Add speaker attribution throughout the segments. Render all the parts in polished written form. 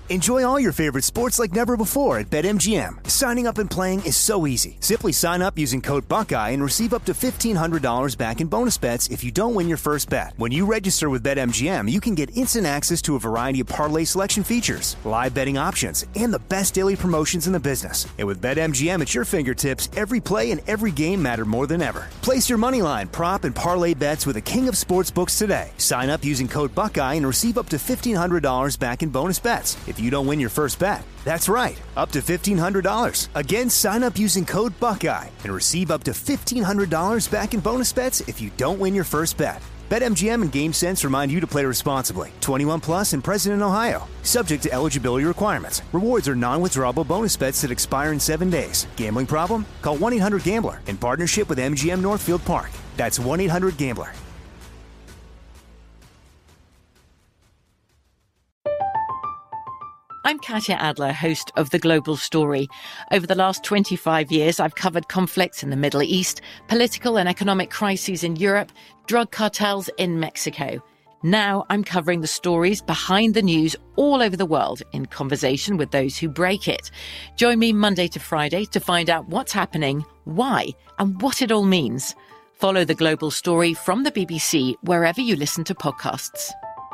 Speaker 1: Enjoy all your favorite sports like never before at BetMGM. Signing up and playing is so easy. Simply sign up using code Buckeye and receive up to $1,500 back in bonus bets if you don't win your first bet. When you register with BetMGM, you can get instant access to a variety of parlay selection features, live betting options, and the best daily promotions in the business. And with BetMGM at your fingertips, every play and every game matter more than ever. Place your moneyline, prop, and parlay bets with the king of sportsbooks today. Sign up using code Buckeye and receive up to $1,500 back in bonus bets if you don't win your first bet. That's right, up to $1,500. Again, sign up using code Buckeye and receive up to $1,500 back in bonus bets if you don't win your first bet. BetMGM and GameSense remind you to play responsibly. 21 plus and present in Ohio. Subject to eligibility requirements. Rewards are non-withdrawable bonus bets that expire in 7 days. Gambling problem? Call 1-800-GAMBLER in partnership with MGM Northfield Park. That's 1-800-GAMBLER.
Speaker 2: I'm Katya Adler, host of The Global Story. Over the last 25 years, I've covered conflicts in the Middle East, political and economic crises in Europe, drug cartels in Mexico. Now I'm covering the stories behind the news all over the world in conversation with those who break it. Join me Monday to Friday to find out what's happening, why, and what it all means. Follow The Global Story from the BBC wherever you listen to podcasts.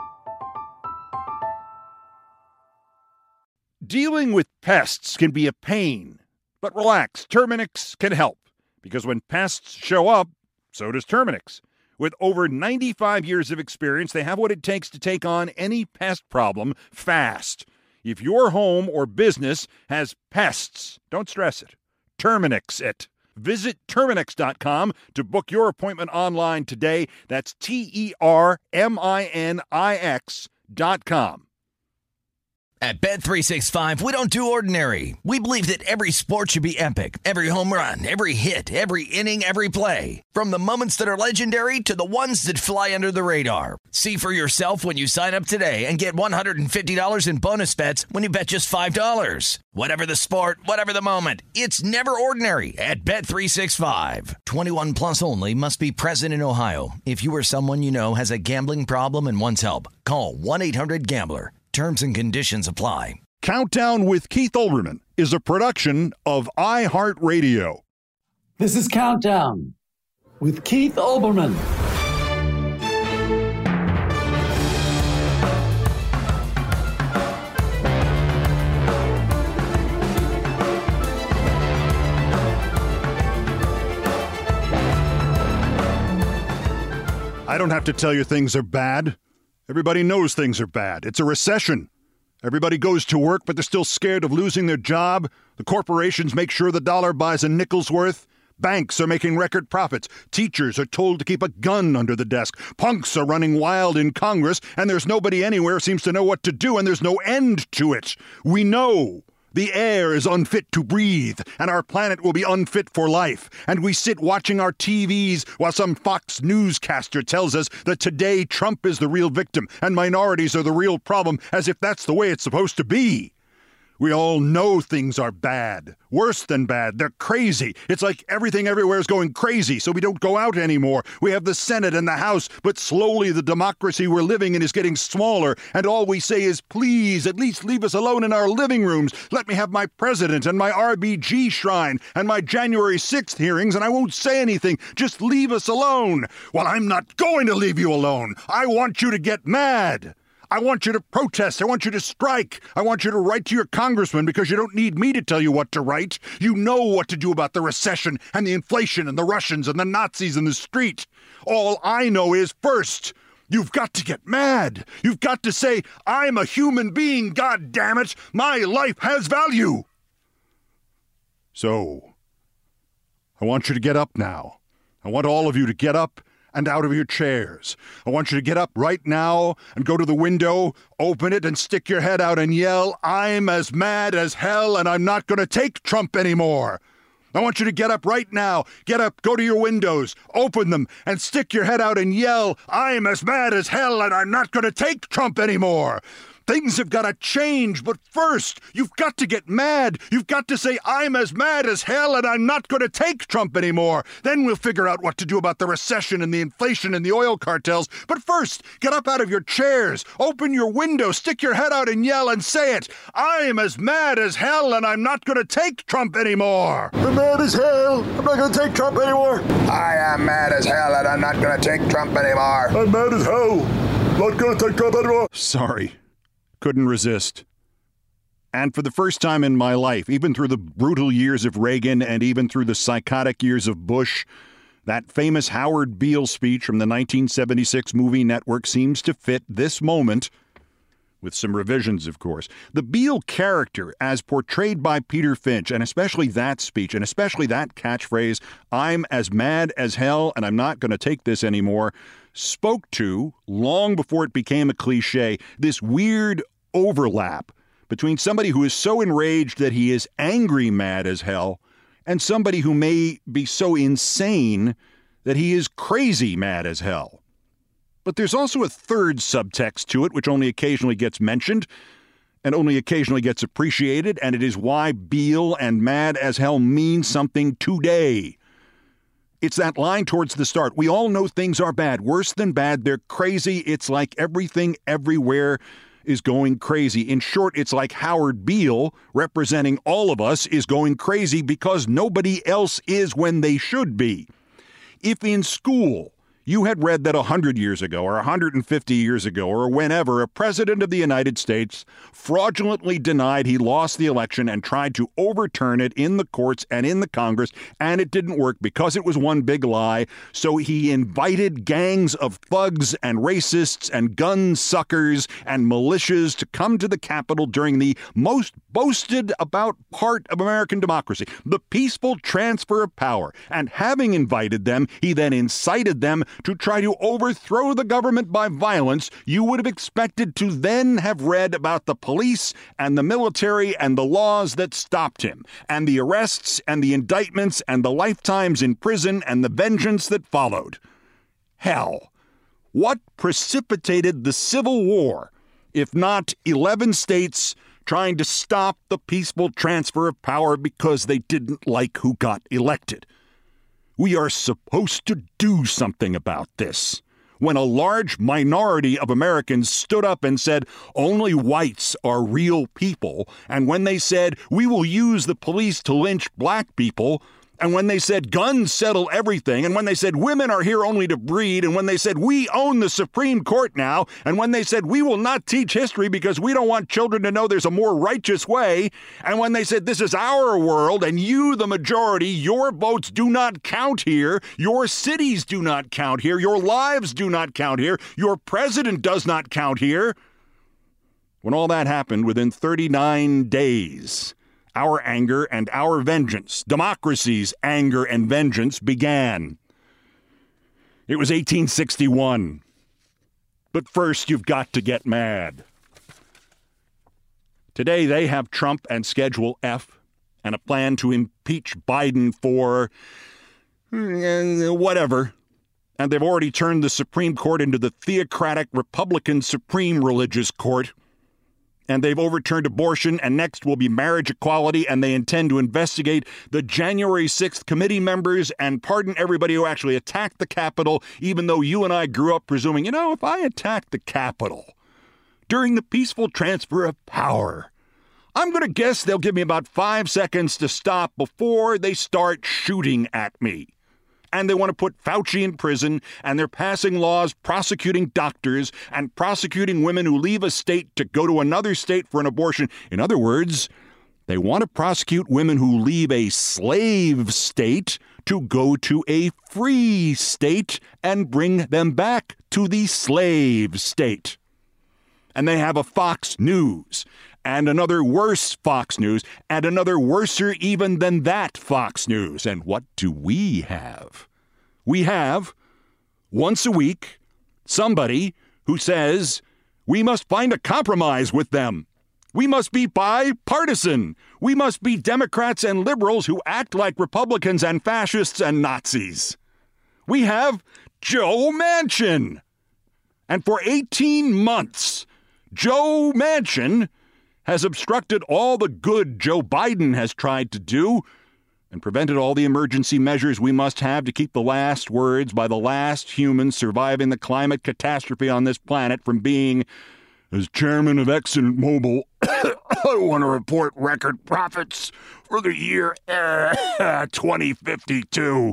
Speaker 3: Dealing with pests can be a pain, but relax, Terminix can help. Because when pests show up, so does Terminix. With over 95 years of experience, they have what it takes to take on any pest problem fast. If your home or business has pests, don't stress it. Terminix it. Visit Terminix.com to book your appointment online today. That's TERMINIX.com.
Speaker 4: At Bet365, we don't do ordinary. We believe that every sport should be epic. Every home run, every hit, every inning, every play. From the moments that are legendary to the ones that fly under the radar. See for yourself when you sign up today and get $150 in bonus bets when you bet just $5. Whatever the sport, whatever the moment, it's never ordinary at Bet365. 21 plus only. Must be present in Ohio. If you or someone you know has a gambling problem and wants help, call 1-800-GAMBLER. Terms and conditions apply.
Speaker 3: Countdown with Keith Olbermann is a production of iHeartRadio.
Speaker 5: This is Countdown with Keith Olbermann.
Speaker 3: I don't have to tell you things are bad. Everybody knows things are bad. It's a recession. Everybody goes to work, but they're still scared of losing their job. The corporations make sure the dollar buys a nickel's worth. Banks are making record profits. Teachers are told to keep a gun under the desk. Punks are running wild in Congress, and there's nobody anywhere seems to know what to do, and there's no end to it. We know. The air is unfit to breathe, and our planet will be unfit for life. And we sit watching our TVs while some Fox newscaster tells us that today Trump is the real victim and minorities are the real problem, as if that's the way it's supposed to be. We all know things are bad. Worse than bad. They're crazy. It's like everything everywhere is going crazy, so we don't go out anymore. We have the Senate and the House, but slowly the democracy we're living in is getting smaller, and all we say is, please, at least leave us alone in our living rooms. Let me have my president and my RBG shrine and my January 6th hearings, and I won't say anything. Just leave us alone. Well, I'm not going to leave you alone. I want you to get mad. I want you to protest. I want you to strike. I want you to write to your congressman because you don't need me to tell you what to write. You know what to do about the recession and the inflation and the Russians and the Nazis in the street. All I know is, first, you've got to get mad. You've got to say, I'm a human being, God damn it. My life has value. So, I want you to get up now. I want all of you to get up and out of your chairs. I want you to get up right now and go to the window, open it, and stick your head out and yell, I'm as mad as hell, and I'm not going to take Trump anymore. I want you to get up right now. Get up, go to your windows, open them, and stick your head out and yell, I'm as mad as hell, and I'm not going to take Trump anymore. Things have got to change, but first, you've got to get mad. You've got to say, I'm as mad as hell and I'm not going to take Trump anymore. Then we'll figure out what to do about the recession and the inflation and the oil cartels. But first, get up out of your chairs, open your window, stick your head out and yell and say it. I'm as mad as hell and I'm not going to take Trump anymore.
Speaker 6: I'm mad as hell. I'm not going to take Trump anymore.
Speaker 7: I am mad as hell and I'm not going to take Trump anymore.
Speaker 6: I'm mad as hell. Not going to take Trump anymore.
Speaker 3: Sorry. Couldn't resist. And for the first time in my life, even through the brutal years of Reagan and even through the psychotic years of Bush, that famous Howard Beale speech from the 1976 movie Network seems to fit this moment, with some revisions, of course. The Beale character, as portrayed by Peter Finch, and especially that speech, and especially that catchphrase, I'm as mad as hell and I'm not going to take this anymore, spoke to, long before it became a cliche, this weird overlap between somebody who is so enraged that he is angry mad as hell and somebody who may be so insane that he is crazy mad as hell. But there's also a third subtext to it, which only occasionally gets mentioned and only occasionally gets appreciated, and it is why Beale and mad as hell mean something today. It's that line towards the start. We all know things are bad, worse than bad. They're crazy. It's like everything everywhere is going crazy. In short, it's like Howard Beale, representing all of us, is going crazy because nobody else is when they should be. If in school you had read that 100 years ago or 150 years ago or whenever a president of the United States fraudulently denied he lost the election and tried to overturn it in the courts and in the Congress, and it didn't work because it was one big lie, so he invited gangs of thugs and racists and gun suckers and militias to come to the Capitol during the most boasted about part of American democracy, the peaceful transfer of power. And having invited them, he then incited them to try to overthrow the government by violence. You would have expected to then have read about the police and the military and the laws that stopped him, and the arrests and the indictments and the lifetimes in prison and the vengeance that followed. Hell, what precipitated the Civil War, if not 11 states trying to stop the peaceful transfer of power because they didn't like who got elected? We are supposed to do something about this. When a large minority of Americans stood up and said, only whites are real people, and when they said, we will use the police to lynch black people, and when they said guns settle everything, and when they said women are here only to breed, and when they said we own the Supreme Court now, and when they said we will not teach history because we don't want children to know there's a more righteous way, and when they said this is our world and you, the majority, your votes do not count here, your cities do not count here, your lives do not count here, your president does not count here. When all that happened within 39 days, our anger and our vengeance, democracy's anger and vengeance, began. It was 1861. But first, you've got to get mad. Today, they have Trump and Schedule F and a plan to impeach Biden for whatever. And they've already turned the Supreme Court into the theocratic Republican Supreme Religious Court. And they've overturned abortion, and next will be marriage equality, and they intend to investigate the January 6th committee members and pardon everybody who actually attacked the Capitol, even though you and I grew up presuming, if I attacked the Capitol during the peaceful transfer of power, I'm going to guess they'll give me about 5 seconds to stop before they start shooting at me. And they want to put Fauci in prison, and they're passing laws prosecuting doctors and prosecuting women who leave a state to go to another state for an abortion. In other words, they want to prosecute women who leave a slave state to go to a free state and bring them back to the slave state. And they have a Fox News, and another worse Fox News, and another worser even than that Fox News. And what do we have? We have, once a week, somebody who says, we must find a compromise with them. We must be bipartisan. We must be Democrats and liberals who act like Republicans and fascists and Nazis. We have Joe Manchin. And for 18 months, Joe Manchin has obstructed all the good Joe Biden has tried to do and prevented all the emergency measures we must have to keep the last words by the last human surviving the climate catastrophe on this planet from being, as chairman of ExxonMobil, I want to report record profits for the year 2052.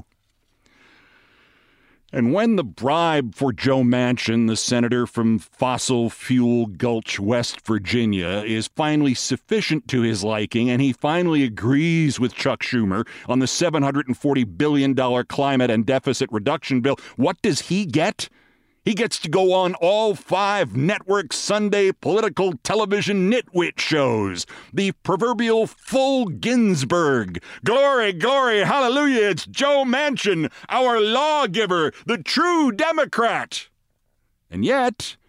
Speaker 3: And when the bribe for Joe Manchin, the senator from Fossil Fuel Gulch, West Virginia, is finally sufficient to his liking, and he finally agrees with Chuck Schumer on the $740 billion climate and deficit reduction bill, what does he get? He gets to go on all 5 network Sunday political television nitwit shows. The proverbial full Ginsburg. Glory, glory, hallelujah, it's Joe Manchin, our lawgiver, the true Democrat. And yet,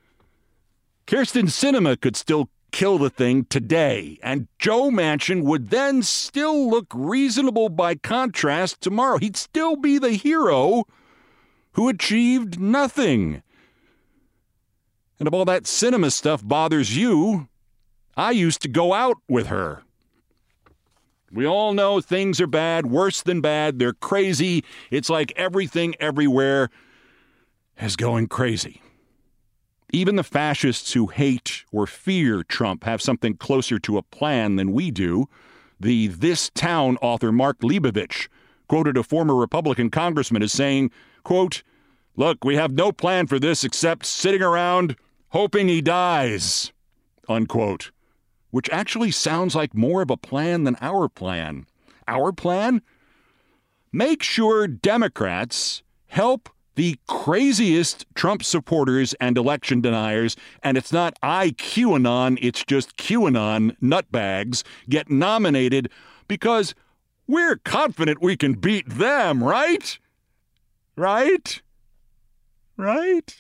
Speaker 3: Kyrsten Sinema could still kill the thing today, and Joe Manchin would then still look reasonable by contrast tomorrow. He'd still be the hero who achieved nothing. And if all that Sinema stuff bothers you, I used to go out with her. We all know things are bad, worse than bad. They're crazy. It's like everything everywhere is going crazy. Even the fascists who hate or fear Trump have something closer to a plan than we do. The This Town author Mark Leibovich quoted a former Republican congressman as saying, quote, "Look, we have no plan for this except sitting around hoping he dies," unquote, which actually sounds like more of a plan than our plan. Our plan? Make sure Democrats help the craziest Trump supporters and election deniers, and it's not QAnon, it's just QAnon nutbags, get nominated because we're confident we can beat them, right? Right? Right?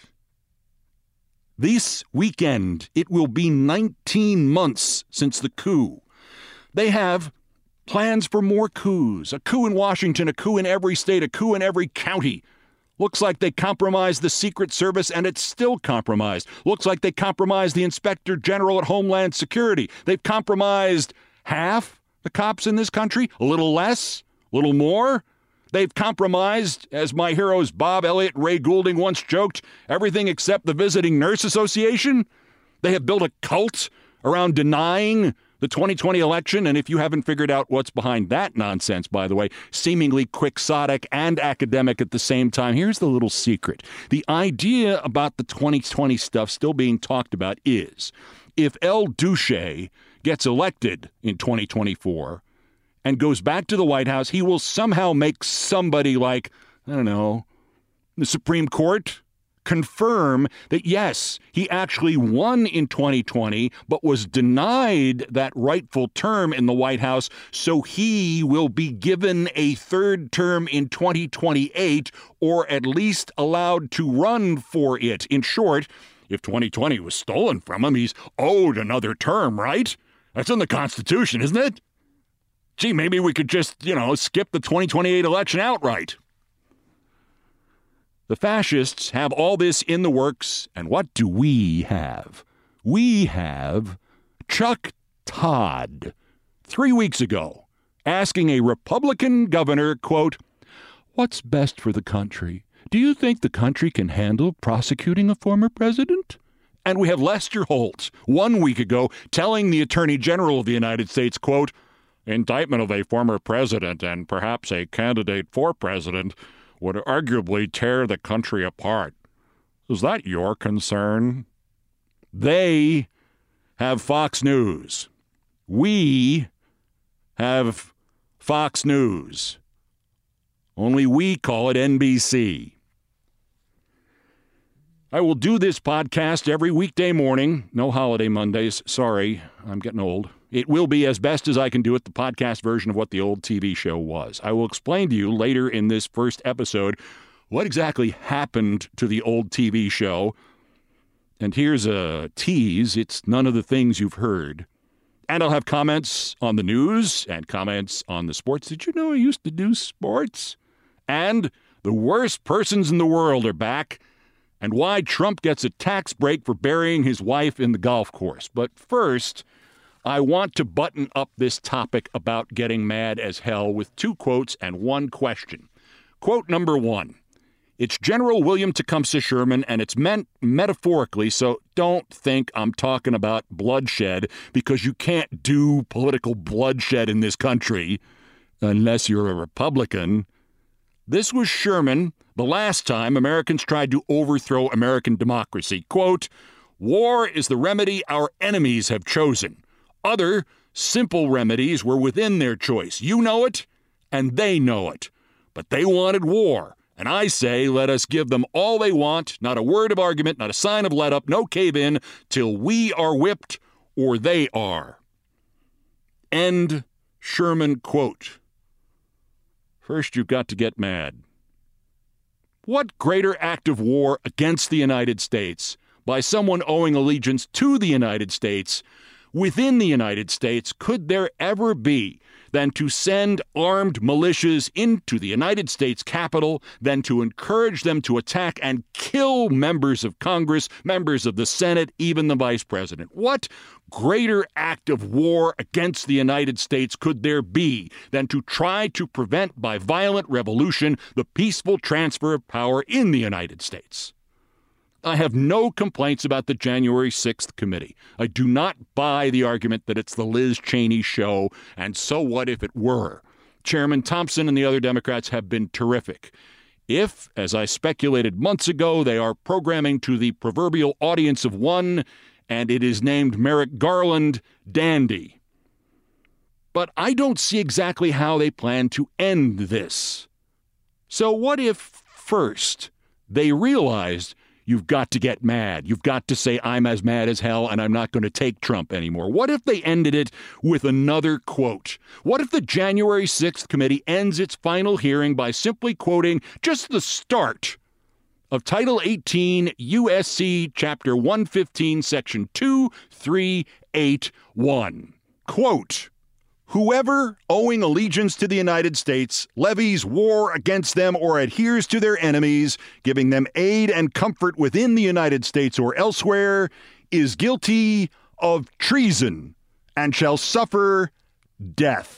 Speaker 3: This weekend, it will be 19 months since the coup. They have plans for more coups. A coup in Washington, a coup in every state, a coup in every county. Looks like they compromised the Secret Service, and it's still compromised. Looks like they compromised the Inspector General at Homeland Security. They've compromised half the cops in this country, a little less, a little more. They've compromised, as my heroes Bob Elliott and Ray Goulding once joked, everything except the Visiting Nurse Association. They have built a cult around denying the 2020 election, and if you haven't figured out what's behind that nonsense, by the way, seemingly quixotic and academic at the same time, here's the little secret. The idea about the 2020 stuff still being talked about is, if El Duce gets elected in 2024 and goes back to the White House, he will somehow make somebody like, I don't know, the Supreme Court confirm that, yes, he actually won in 2020, but was denied that rightful term in the White House, so he will be given a third term in 2028, or at least allowed to run for it. In short, if 2020 was stolen from him, he's owed another term, right? That's in the Constitution, isn't it? Gee, maybe we could just, skip the 2028 election outright. The fascists have all this in the works, and what do we have? We have Chuck Todd, 3 weeks ago, asking a Republican governor, quote, "What's best for the country? Do you think the country can handle prosecuting a former president?" And we have Lester Holt, 1 week ago, telling the Attorney General of the United States, quote, "Indictment of a former president and perhaps a candidate for president would arguably tear the country apart. Is that your concern?" They have Fox News. We have Fox News. Only we call it NBC. I will do this podcast every weekday morning. No holiday Mondays. Sorry, I'm getting old. It will be, as best as I can do it, the podcast version of what the old TV show was. I will explain to you later in this first episode what exactly happened to the old TV show. And here's a tease. It's none of the things you've heard. And I'll have comments on the news and comments on the sports. Did you know I used to do sports? And the worst persons in the world are back. and why Trump gets a tax break for burying his wife in the golf course. But first, I want to button up this topic about getting mad as hell with 2 quotes and 1 question. Quote number 1. It's General William Tecumseh Sherman, and it's meant metaphorically, so don't think I'm talking about bloodshed, because you can't do political bloodshed in this country unless you're a Republican. This was Sherman the last time Americans tried to overthrow American democracy. Quote, "War is the remedy our enemies have chosen. Other, simple remedies were within their choice. You know it, and they know it. But they wanted war. And I say, let us give them all they want, not a word of argument, not a sign of let up, no cave in, till we are whipped or they are." End Sherman quote. First, you've got to get mad. What greater act of war against the United States by someone owing allegiance to the United States within the United States could there ever be than to send armed militias into the United States Capitol, than to encourage them to attack and kill members of Congress, members of the Senate, even the Vice President? What greater act of war against the United States could there be than to try to prevent by violent revolution the peaceful transfer of power in the United States? I have no complaints about the January 6th committee. I do not buy the argument that it's the Liz Cheney show, and so what if it were? Chairman Thompson and the other Democrats have been terrific. If, as I speculated months ago, they are programming to the proverbial audience of one, and it is named Merrick Garland, dandy. But I don't see exactly how they plan to end this. So what if, first, they realized you've got to get mad. You've got to say, I'm as mad as hell and I'm not going to take Trump anymore. What if they ended it with another quote? What if the January 6th committee ends its final hearing by simply quoting just the start of Title 18, USC, Chapter 115, Section 2381? Quote, "Whoever owing allegiance to the United States levies war against them or adheres to their enemies, giving them aid and comfort within the United States or elsewhere, is guilty of treason and shall suffer death."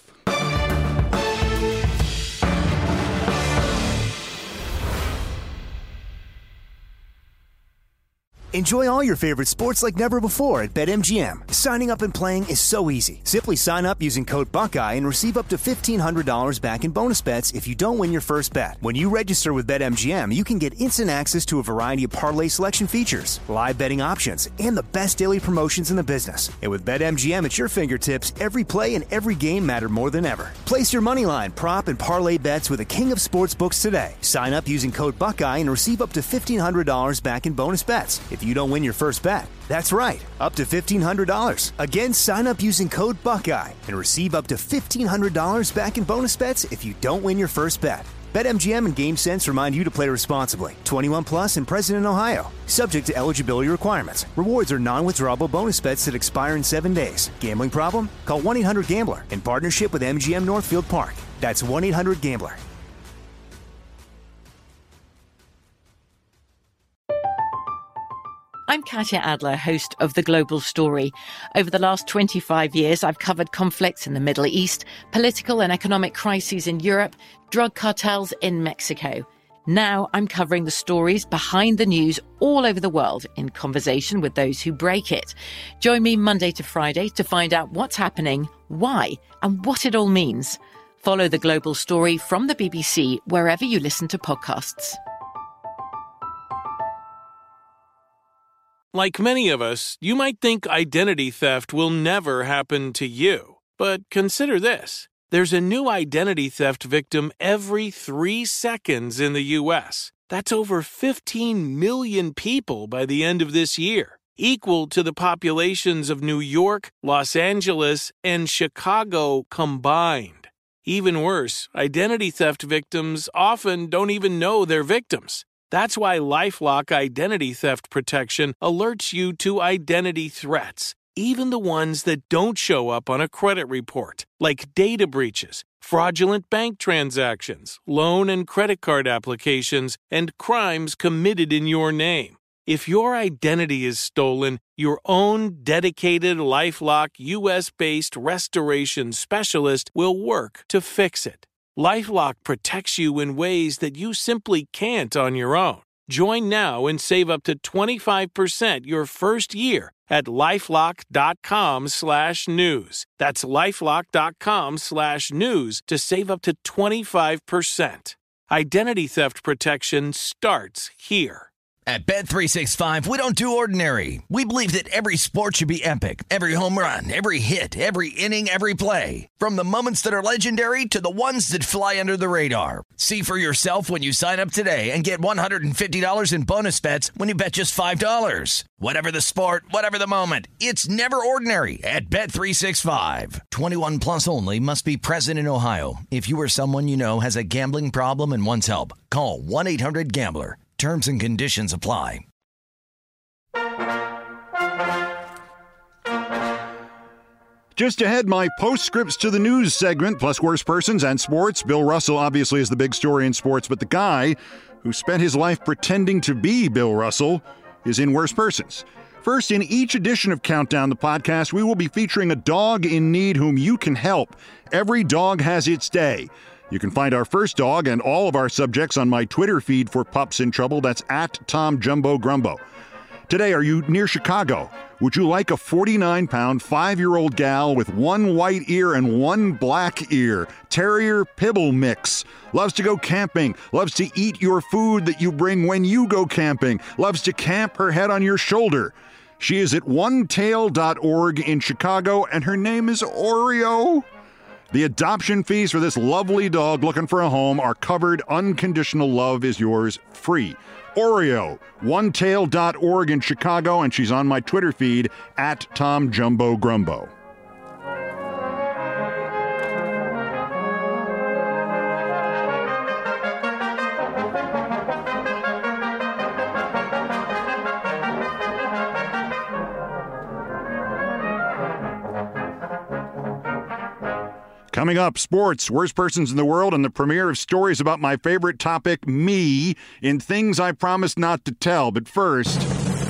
Speaker 1: Enjoy all your favorite sports like never before at BetMGM. Signing up and playing is so easy. Simply sign up using code Buckeye and receive up to $1,500 back in bonus bets if you don't win your first bet. When you register with BetMGM, you can get instant access to a variety of parlay selection features, live betting options, and the best daily promotions in the business. And with BetMGM at your fingertips, every play and every game matter more than ever. Place your moneyline, prop, and parlay bets with the king of sportsbooks today. Sign up using code Buckeye and receive up to $1,500 back in bonus bets if you don't win your first bet. That's right, up to $1,500. Again, sign up using code Buckeye and receive up to $1,500 back in bonus bets if you don't win your first bet. BetMGM and GameSense remind you to play responsibly. 21 plus and present in Ohio. Subject to eligibility requirements. Rewards are non-withdrawable bonus bets that expire in 7 days. Gambling problem? Call 1-800-GAMBLER in partnership with MGM Northfield Park. That's 1-800-GAMBLER.
Speaker 2: I'm Katya Adler, host of The Global Story. Over the last 25 years, I've covered conflicts in the Middle East, political and economic crises in Europe, drug cartels in Mexico. Now I'm covering the stories behind the news all over the world in conversation with those who break it. Join me Monday to Friday to find out what's happening, why, and what it all means. Follow The Global Story from the BBC wherever you listen to podcasts.
Speaker 8: Like many of us, you might think identity theft will never happen to you. But consider this. There's a new identity theft victim every 3 seconds in the U.S. That's over 15 million people by the end of this year, equal to the populations of New York, Los Angeles, and Chicago combined. Even worse, identity theft victims often don't even know they're victims. That's why LifeLock Identity Theft Protection alerts you to identity threats, even the ones that don't show up on a credit report, like data breaches, fraudulent bank transactions, loan and credit card applications, and crimes committed in your name. If your identity is stolen, your own dedicated LifeLock U.S.-based restoration specialist will work to fix it. LifeLock protects you in ways that you simply can't on your own. Join now and save up to 25% your first year at LifeLock.com/news. That's LifeLock.com/news to save up to 25%. Identity theft protection starts here.
Speaker 4: At Bet365, we don't do ordinary. We believe that every sport should be epic. Every home run, every hit, every inning, every play. From the moments that are legendary to the ones that fly under the radar. See for yourself when you sign up today and get $150 in bonus bets when you bet just $5. Whatever the sport, whatever the moment, it's never ordinary at Bet365. 21 plus only. Must be present in Ohio. If you or someone you know has a gambling problem and wants help, call 1-800-GAMBLER. Terms and conditions apply.
Speaker 3: Just ahead, my postscripts to the news segment, plus worst persons and sports. Bill Russell obviously is the big story in sports, but the guy who spent his life pretending to be Bill Russell is in worst persons. First, in each edition of Countdown, the podcast, we will be featuring a dog in need whom you can help. Every dog has its day. You can find our first dog and all of our subjects on my Twitter feed for Pups in Trouble. That's at Tom Jumbo Grumbo. Today, are you near Chicago? Would you like a 49-pound, 5-year-old gal with one white ear and one black ear? Terrier Pibble mix. Loves to go camping. Loves to eat your food that you bring when you go camping. Loves to camp her head on your shoulder. She is at onetail.org in Chicago, and her name is Oreo. The adoption fees for this lovely dog looking for a home are covered. Unconditional love is yours free. Oreo, onetail.org in Chicago, and she's on my Twitter feed at Tom Jumbo Grumbo. Coming up, sports, worst persons in the world, and the premiere of stories about my favorite topic, me, in Things I Promised Not to Tell. But first,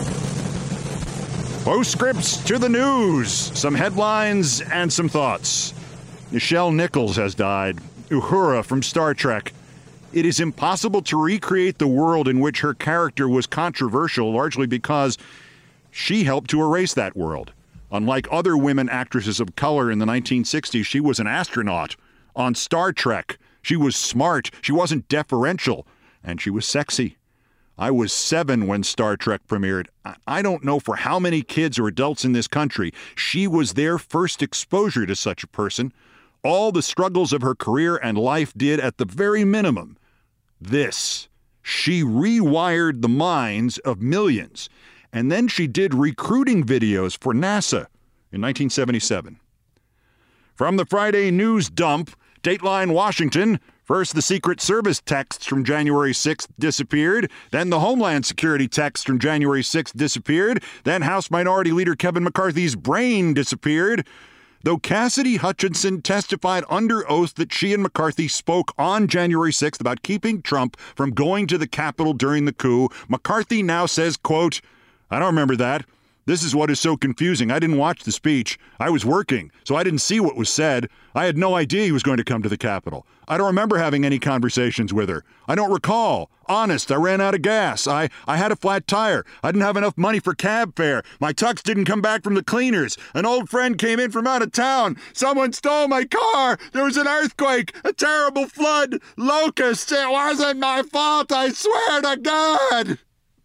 Speaker 3: postscripts to the news, some headlines and some thoughts. Nichelle Nichols has died. Uhura from Star Trek. It is impossible to recreate the world in which her character was controversial, largely because she helped to erase that world. Unlike other women actresses of color in the 1960s, she was an astronaut. On Star Trek, she was smart, she wasn't deferential, and she was sexy. I was 7 when Star Trek premiered. I don't know for how many kids or adults in this country she was their first exposure to such a person. All the struggles of her career and life did, at the very minimum, this. She rewired the minds of millions. And then she did recruiting videos for NASA in 1977. From the Friday news dump, Dateline Washington, first the Secret Service texts from January 6th disappeared, then the Homeland Security texts from January 6th disappeared, then House Minority Leader Kevin McCarthy's brain disappeared. Though Cassidy Hutchinson testified under oath that she and McCarthy spoke on January 6th about keeping Trump from going to the Capitol during the coup, McCarthy now says, quote, "I don't remember that. This is what is so confusing. I didn't watch the speech. I was working, so I didn't see what was said. I had no idea he was going to come to the Capitol. I don't remember having any conversations with her. I don't recall. Honest, I ran out of gas. I had a flat tire. I didn't have enough money for cab fare. My tux didn't come back from the cleaners. An old friend came in from out of town. Someone stole my car. There was an earthquake, a terrible flood, locusts. It wasn't my fault, I swear to God."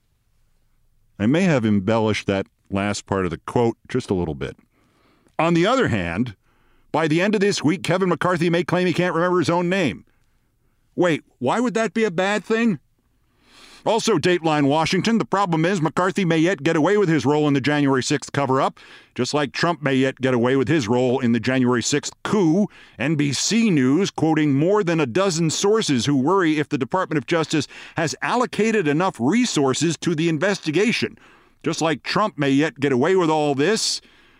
Speaker 3: I may have embellished that last part of the quote just a little bit. On the other hand, by the end of this week, Kevin McCarthy may claim he can't remember his own name. Wait, why would that be a bad thing? Also, Dateline Washington, the problem is McCarthy may yet get away with his role in the January 6th cover-up, just like Trump may yet get away with his role in the January 6th coup. NBC News, quoting more than a dozen sources who worry if the Department of Justice has allocated enough resources to the investigation. Just like Trump may yet get away with all this,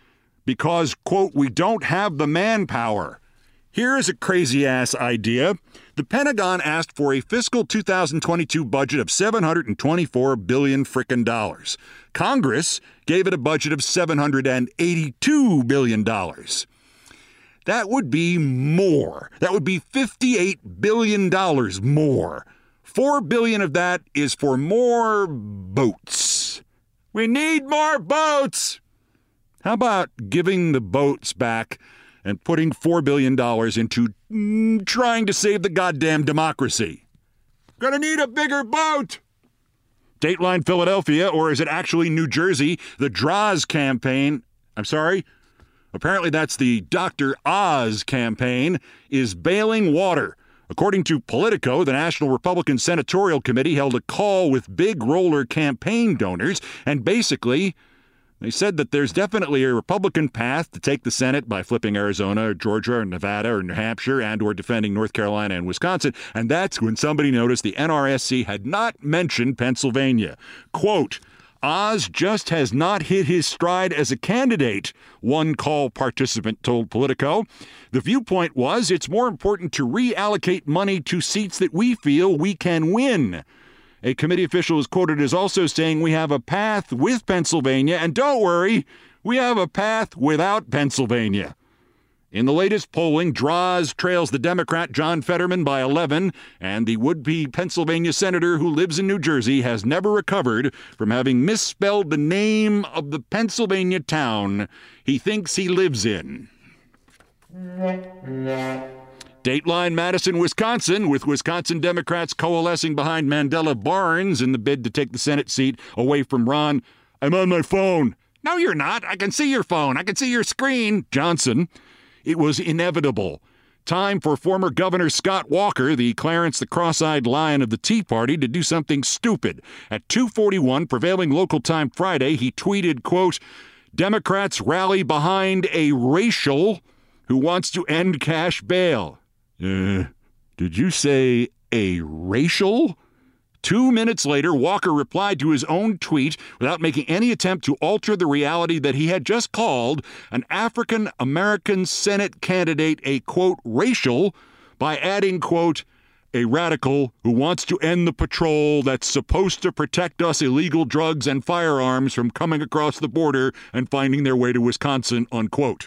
Speaker 3: because, quote, we don't have the manpower. Here is a crazy-ass idea. The Pentagon asked for a fiscal 2022 budget of $724 billion frickin' dollars. Congress gave it a budget of $782 billion. That would be more. That would be $58 billion more. $4 billion of that is for more boats. We need more boats! How about giving the boats back and putting $4 billion into trying to save the goddamn democracy? Gonna need a bigger boat! Dateline Philadelphia, or is it actually New Jersey, the Droz campaign, apparently that's the Dr. Oz campaign, is bailing water. According to Politico, the National Republican Senatorial Committee held a call with big roller campaign donors, and basically they said that there's definitely a Republican path to take the Senate by flipping Arizona or Georgia or Nevada or New Hampshire and or defending North Carolina and Wisconsin. And that's when somebody noticed the NRSC had not mentioned Pennsylvania. Quote, Oz just has not hit his stride as a candidate, one call participant told Politico. The viewpoint was it's more important to reallocate money to seats that we feel we can win. A committee official is quoted as also saying we have a path with Pennsylvania, and don't worry, we have a path without Pennsylvania. In the latest polling, Droz trails the Democrat John Fetterman by 11, and the would-be Pennsylvania senator who lives in New Jersey has never recovered from having misspelled the name of the Pennsylvania town he thinks he lives in. Dateline Madison, Wisconsin, with Wisconsin Democrats coalescing behind Mandela Barnes in the bid to take the Senate seat away from Ron. I'm on my phone. No, you're not. I can see your phone. I can see your screen. Johnson. It was inevitable. Time for former Governor Scott Walker, the Clarence the Cross-Eyed Lion of the Tea Party, to do something stupid. At 2:41 prevailing local time Friday, he tweeted, quote, Democrats rally behind a racial who wants to end cash bail. Did you say a racial? 2 minutes later, Walker replied to his own tweet without making any attempt to alter the reality that he had just called an African-American Senate candidate a, quote, racial by adding, quote, a radical who wants to end the patrol that's supposed to protect us illegal drugs and firearms from coming across the border and finding their way to Wisconsin, unquote.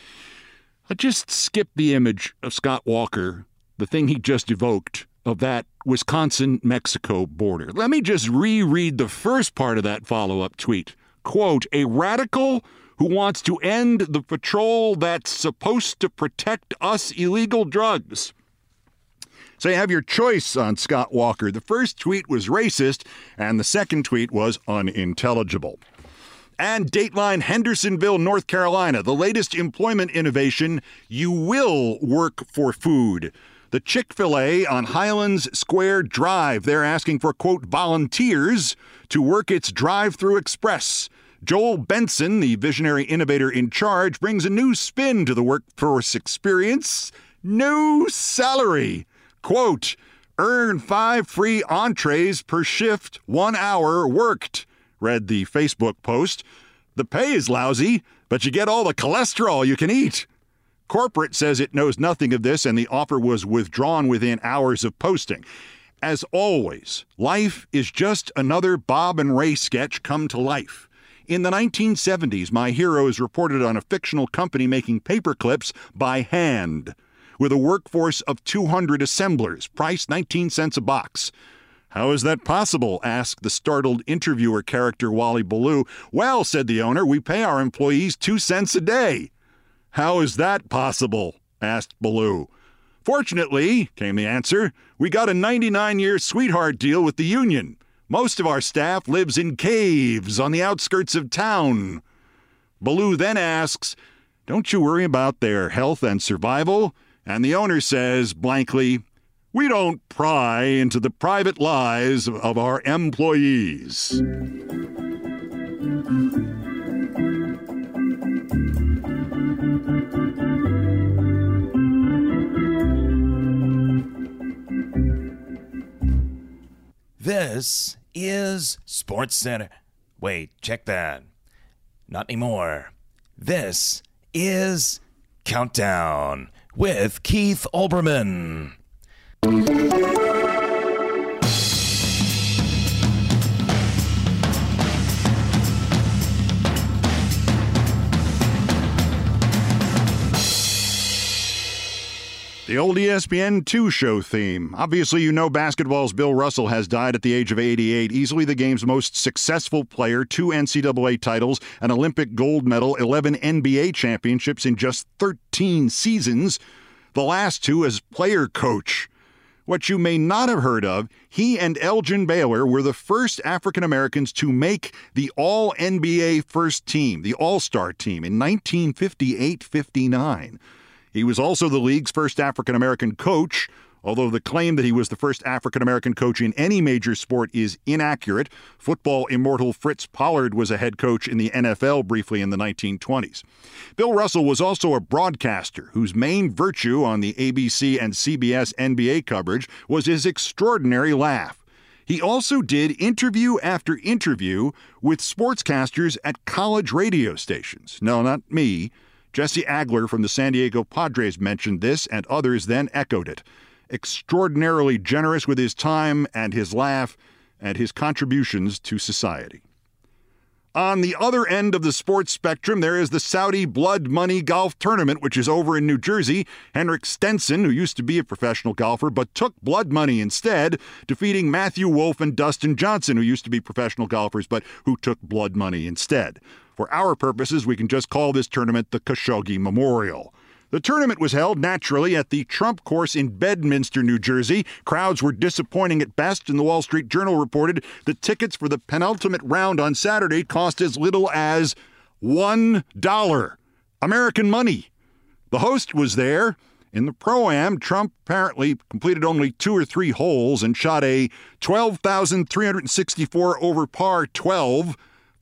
Speaker 3: I just skipped the image of Scott Walker, the thing he just evoked, of that Wisconsin-Mexico border. Let me just reread the first part of that follow-up tweet. Quote, a radical who wants to end the patrol that's supposed to protect us illegal drugs. So you have your choice on Scott Walker. The first tweet was racist, and the second tweet was unintelligible. And Dateline Hendersonville, North Carolina, the latest employment innovation, you will work for food. The Chick-fil-A on Highlands Square Drive, they're asking for, quote, volunteers to work its drive-through express. Joel Benson, the visionary innovator in charge, brings a new spin to the workforce experience. New salary. Quote, earn 5 free entrees per shift, 1 hour worked, read the Facebook post. The pay is lousy, but you get all the cholesterol you can eat. Corporate says it knows nothing of this, and the offer was withdrawn within hours of posting. As always, life is just another Bob and Ray sketch come to life. In the 1970s, my heroes reported on a fictional company making paper clips by hand, with a workforce of 200 assemblers, priced 19 cents a box. How is that possible? Asked the startled interviewer character Wally Ballou. Well, said the owner, we pay our employees 2 cents a day. How is that possible? Asked Ballou. Fortunately, came the answer, we got a 99-year sweetheart deal with the union. Most of our staff lives in caves on the outskirts of town. Ballou then asks, don't you worry about their health and survival? And the owner says blankly, we don't pry into the private lives of our employees.
Speaker 9: This is SportsCenter. Wait, check that. Not anymore. This is Countdown with Keith Olbermann.
Speaker 3: The old ESPN2 show theme. Obviously, you know basketball's Bill Russell has died at the age of 88, easily the game's most successful player, 2 NCAA titles, an Olympic gold medal, 11 NBA championships in just 13 seasons, the last 2 as player coach. What you may not have heard of, he and Elgin Baylor were the first African Americans to make the All-NBA first team, the All-Star team, in 1958-59. He was also the league's first African-American coach, although the claim that he was the first African-American coach in any major sport is inaccurate. Football immortal Fritz Pollard was a head coach in the NFL briefly in the 1920s. Bill Russell was also a broadcaster whose main virtue on the ABC and CBS NBA coverage was his extraordinary laugh. He also did interview after interview with sportscasters at college radio stations. No, not me. Jesse Agler from the San Diego Padres mentioned this, and others then echoed it. Extraordinarily generous with his time and his laugh and his contributions to society. On the other end of the sports spectrum, there is the Saudi Blood Money Golf Tournament, which is over in New Jersey. Henrik Stenson, who used to be a professional golfer but took blood money instead, defeating Matthew Wolff and Dustin Johnson, who used to be professional golfers but who took blood money instead. For our purposes, we can just call this tournament the Khashoggi Memorial. The tournament was held naturally at the Trump course in Bedminster, New Jersey. Crowds were disappointing at best, and the Wall Street Journal reported that tickets for the penultimate round on Saturday cost as little as $1. American money. The host was there. In the Pro-Am, Trump apparently completed only 2 or 3 holes and shot a 12,364 over par 12,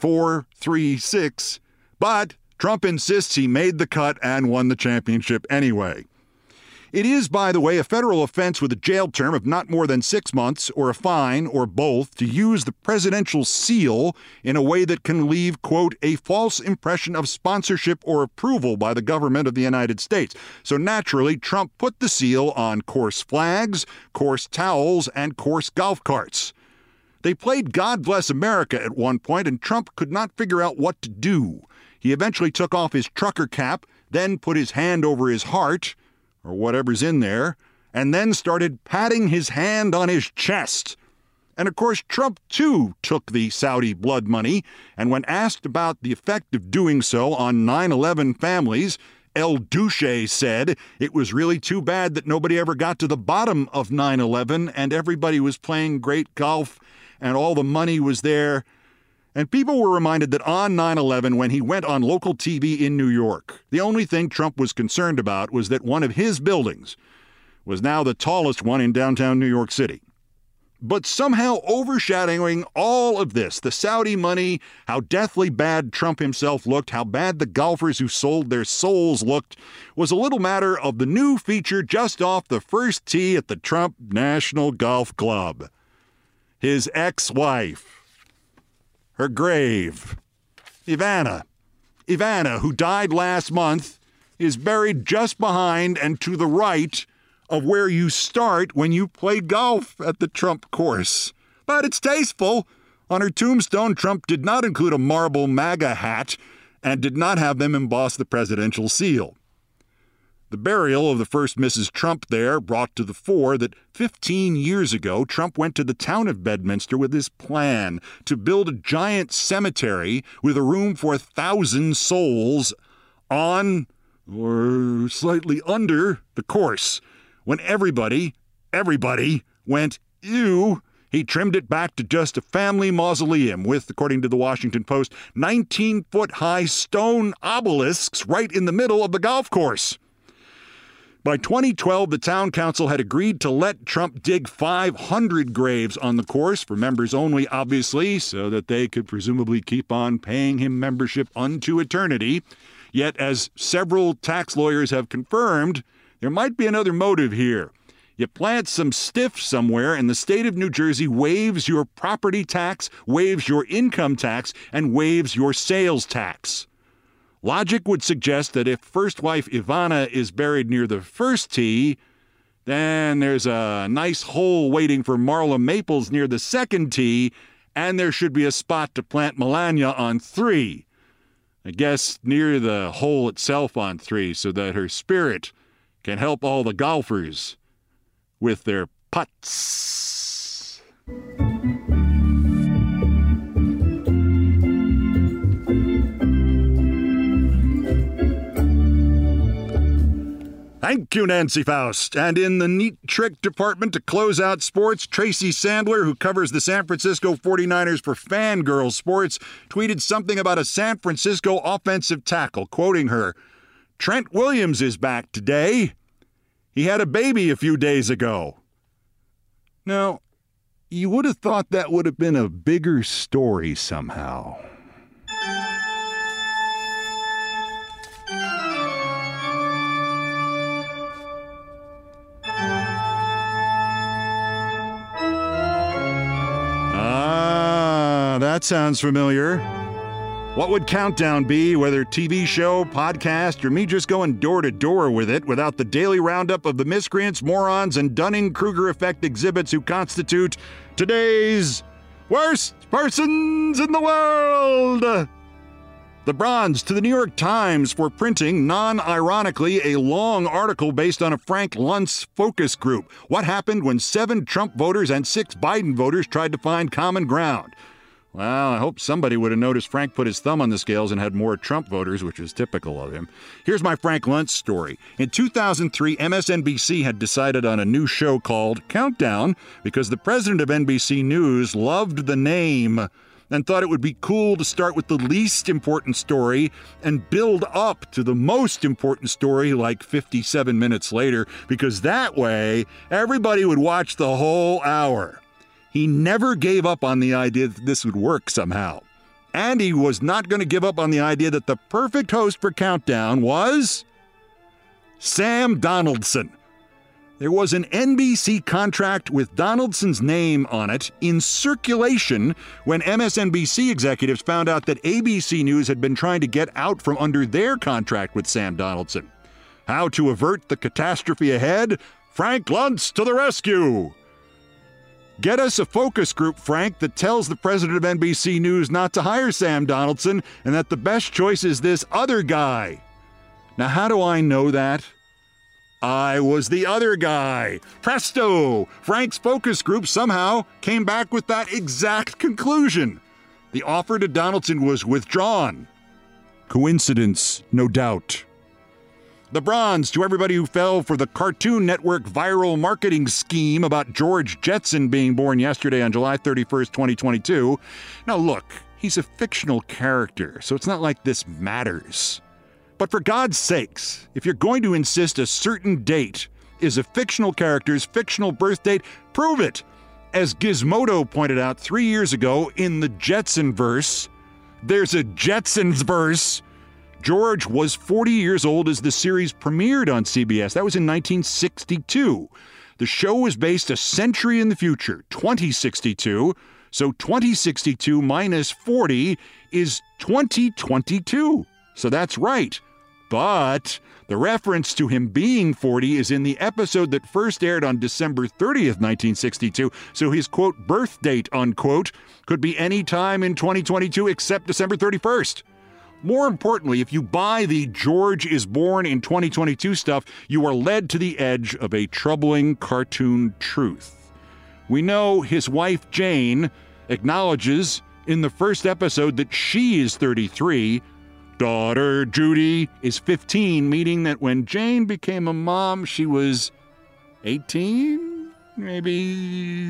Speaker 3: 4-3-6, but Trump insists he made the cut and won the championship anyway. It is, by the way, a federal offense with a jail term of not more than 6 months or a fine or both to use the presidential seal in a way that can leave, quote, a false impression of sponsorship or approval by the government of the United States. So naturally, Trump put the seal on course flags, course towels, and course golf carts. They played God Bless America at one point, and Trump could not figure out what to do. He eventually took off his trucker cap, then put his hand over his heart, or whatever's in there, and then started patting his hand on his chest. And of course, Trump, too, took the Saudi blood money, and when asked about the effect of doing so on 9/11 families, El Duce said it was really too bad that nobody ever got to the bottom of 9/11, and everybody was playing great golf, and all the money was there. And people were reminded that on 9/11, when he went on local TV in New York, the only thing Trump was concerned about was that one of his buildings was now the tallest one in downtown New York City. But somehow overshadowing all of this, the Saudi money, how deathly bad Trump himself looked, how bad the golfers who sold their souls looked, was a little matter of the new feature just off the first tee at the Trump National Golf Club. His ex-wife, her grave, Ivana, who died last month, is buried just behind and to the right of where you start when you play golf at the Trump course. But it's tasteful. On her tombstone, Trump did not include a marble MAGA hat and did not have them emboss the presidential seal. The burial of the first Mrs. Trump there brought to the fore that 15 years ago, Trump went to the town of Bedminster with his plan to build a giant cemetery with a room for 1,000 souls on, or slightly under, the course. When everybody went, ew, he trimmed it back to just a family mausoleum with, according to the Washington Post, 19-foot-high stone obelisks right in the middle of the golf course. By 2012, the town council had agreed to let Trump dig 500 graves on the course, for members only, obviously, so that they could presumably keep on paying him membership unto eternity. Yet, as several tax lawyers have confirmed, there might be another motive here. You plant some stiff somewhere, and the state of New Jersey waives your property tax, waives your income tax, and waives your sales tax. Logic would suggest that if first wife Ivana is buried near the first tee, then there's a nice hole waiting for Marla Maples near the second tee, and there should be a spot to plant Melania on 3. I guess near the hole itself on 3, so that her spirit can help all the golfers with their putts. Thank you, Nancy Faust. And in the neat trick department to close out sports, Tracy Sandler, who covers the San Francisco 49ers for Fangirl Sports, tweeted something about a San Francisco offensive tackle, quoting her, "Trent Williams is back today. He had a baby a few days ago." Now, you would have thought that would have been a bigger story somehow. That sounds familiar. What would Countdown be, whether TV show, podcast, or me just going door to door with it, without the daily roundup of the miscreants, morons, and Dunning-Kruger effect exhibits who constitute today's worst persons in the world? The Bronze to the New York Times for printing, non-ironically, a long article based on a Frank Luntz focus group. What happened when 7 Trump voters and 6 Biden voters tried to find common ground? Well, I hope somebody would have noticed Frank put his thumb on the scales and had more Trump voters, which is typical of him. Here's my Frank Luntz story. In 2003, MSNBC had decided on a new show called Countdown because the president of NBC News loved the name and thought it would be cool to start with the least important story and build up to the most important story like 57 minutes later, because that way everybody would watch the whole hour. He never gave up on the idea that this would work somehow. And he was not going to give up on the idea that the perfect host for Countdown was Sam Donaldson. There was an NBC contract with Donaldson's name on it in circulation when MSNBC executives found out that ABC News had been trying to get out from under their contract with Sam Donaldson. How to avert the catastrophe ahead? Frank Luntz to the rescue! Get us a focus group, Frank, that tells the president of NBC News not to hire Sam Donaldson and that the best choice is this other guy. Now, how do I know that? I was the other guy. Presto! Frank's focus group somehow came back with that exact conclusion. The offer to Donaldson was withdrawn. Coincidence, no doubt. The Bronze to everybody who fell for the Cartoon Network viral marketing scheme about George Jetson being born yesterday on July 31st, 2022. Now look, he's a fictional character, so it's not like this matters. But for God's sakes, if you're going to insist a certain date is a fictional character's fictional birth date, prove it! As Gizmodo pointed out 3 years ago in the Jetson-verse, there's a Jetsons-verse. George was 40 years old as the series premiered on CBS. That was in 1962. The show was based a century in the future, 2062. So 2062 minus 40 is 2022. So that's right. But the reference to him being 40 is in the episode that first aired on December 30th, 1962. So his, quote, birth date, unquote, could be any time in 2022 except December 31st. More importantly, if you buy the George is born in 2022 stuff, you are led to the edge of a troubling cartoon truth. We know his wife, Jane, acknowledges in the first episode that she is 33. Daughter Judy is 15, meaning that when Jane became a mom, she was 18, maybe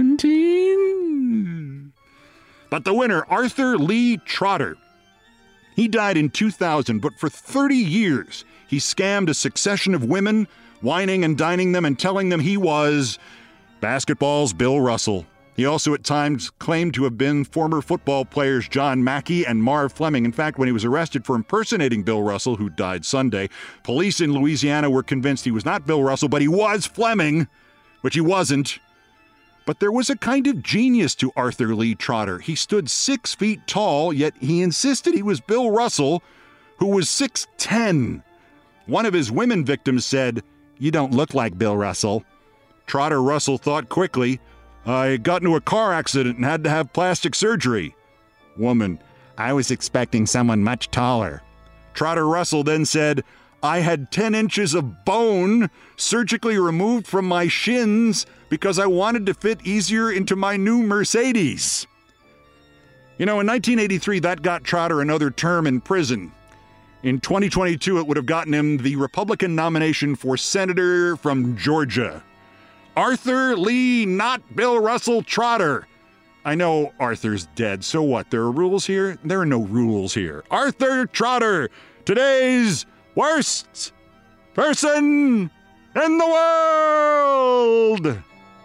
Speaker 3: 17. But the winner, Arthur Lee Trotter. He died in 2000, but for 30 years, he scammed a succession of women, whining and dining them and telling them he was basketball's Bill Russell. He also at times claimed to have been former football players John Mackey and Marv Fleming. In fact, when he was arrested for impersonating Bill Russell, who died Sunday, police in Louisiana were convinced he was not Bill Russell, but he was Fleming, which he wasn't. But there was a kind of genius to Arthur Lee Trotter. He stood 6 feet tall, yet he insisted he was Bill Russell, who was 6'10". One of his women victims said, "You don't look like Bill Russell." Trotter Russell thought quickly, "I got into a car accident and had to have plastic surgery." Woman, "I was expecting someone much taller." Trotter Russell then said, "I had 10 inches of bone surgically removed from my shins because I wanted to fit easier into my new Mercedes." In 1983, that got Trotter another term in prison. In 2022, it would have gotten him the Republican nomination for senator from Georgia. Arthur Lee, not Bill Russell Trotter. I know Arthur's dead, so what? There are rules here? There are no rules here. Arthur Trotter, today's worst person in the world!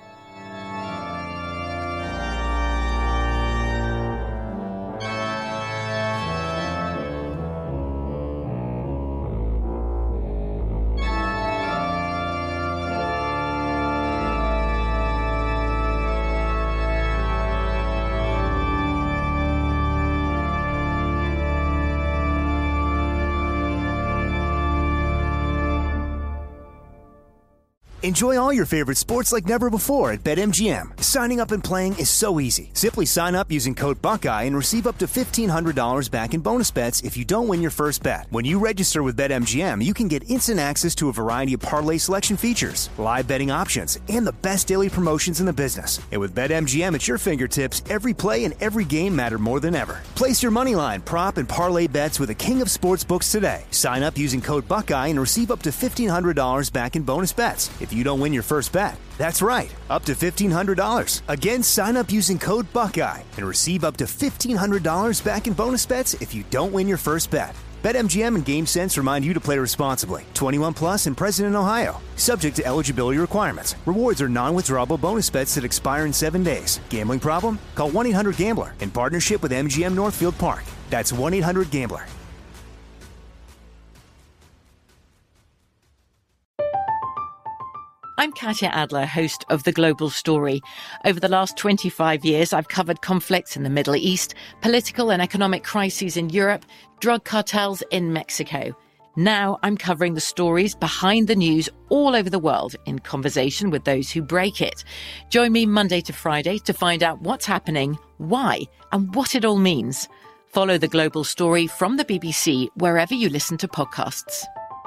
Speaker 1: Enjoy all your favorite sports like never before at BetMGM. Signing up and playing is so easy. Simply sign up using code Buckeye and receive up to $1,500 back in bonus bets if you don't win your first bet. When you register with BetMGM, you can get instant access to a variety of parlay selection features, live betting options, and the best daily promotions in the business. And with BetMGM at your fingertips, every play and every game matter more than ever. Place your moneyline, prop, and parlay bets with the king of sportsbooks today. Sign up using code Buckeye and receive up to $1,500 back in bonus bets if you don't win your first bet. That's right, up to $1,500. Again, sign up using code Buckeye and receive up to $1,500 back in bonus bets if you don't win your first bet. BetMGM and GameSense remind you to play responsibly. 21 plus and present in Ohio. Subject to eligibility requirements. Rewards are non-withdrawable bonus bets that expire in 7 days. Gambling problem? Call 1-800-GAMBLER in partnership with MGM Northfield Park. That's 1-800-GAMBLER.
Speaker 2: I'm Katya Adler, host of The Global Story. Over the last 25 years, I've covered conflicts in the Middle East, political and economic crises in Europe, drug cartels in Mexico. Now I'm covering the stories behind the news all over the world in conversation with those who break it. Join me Monday to Friday to find out what's happening, why, and what it all means. Follow The Global Story from the BBC wherever you listen to podcasts.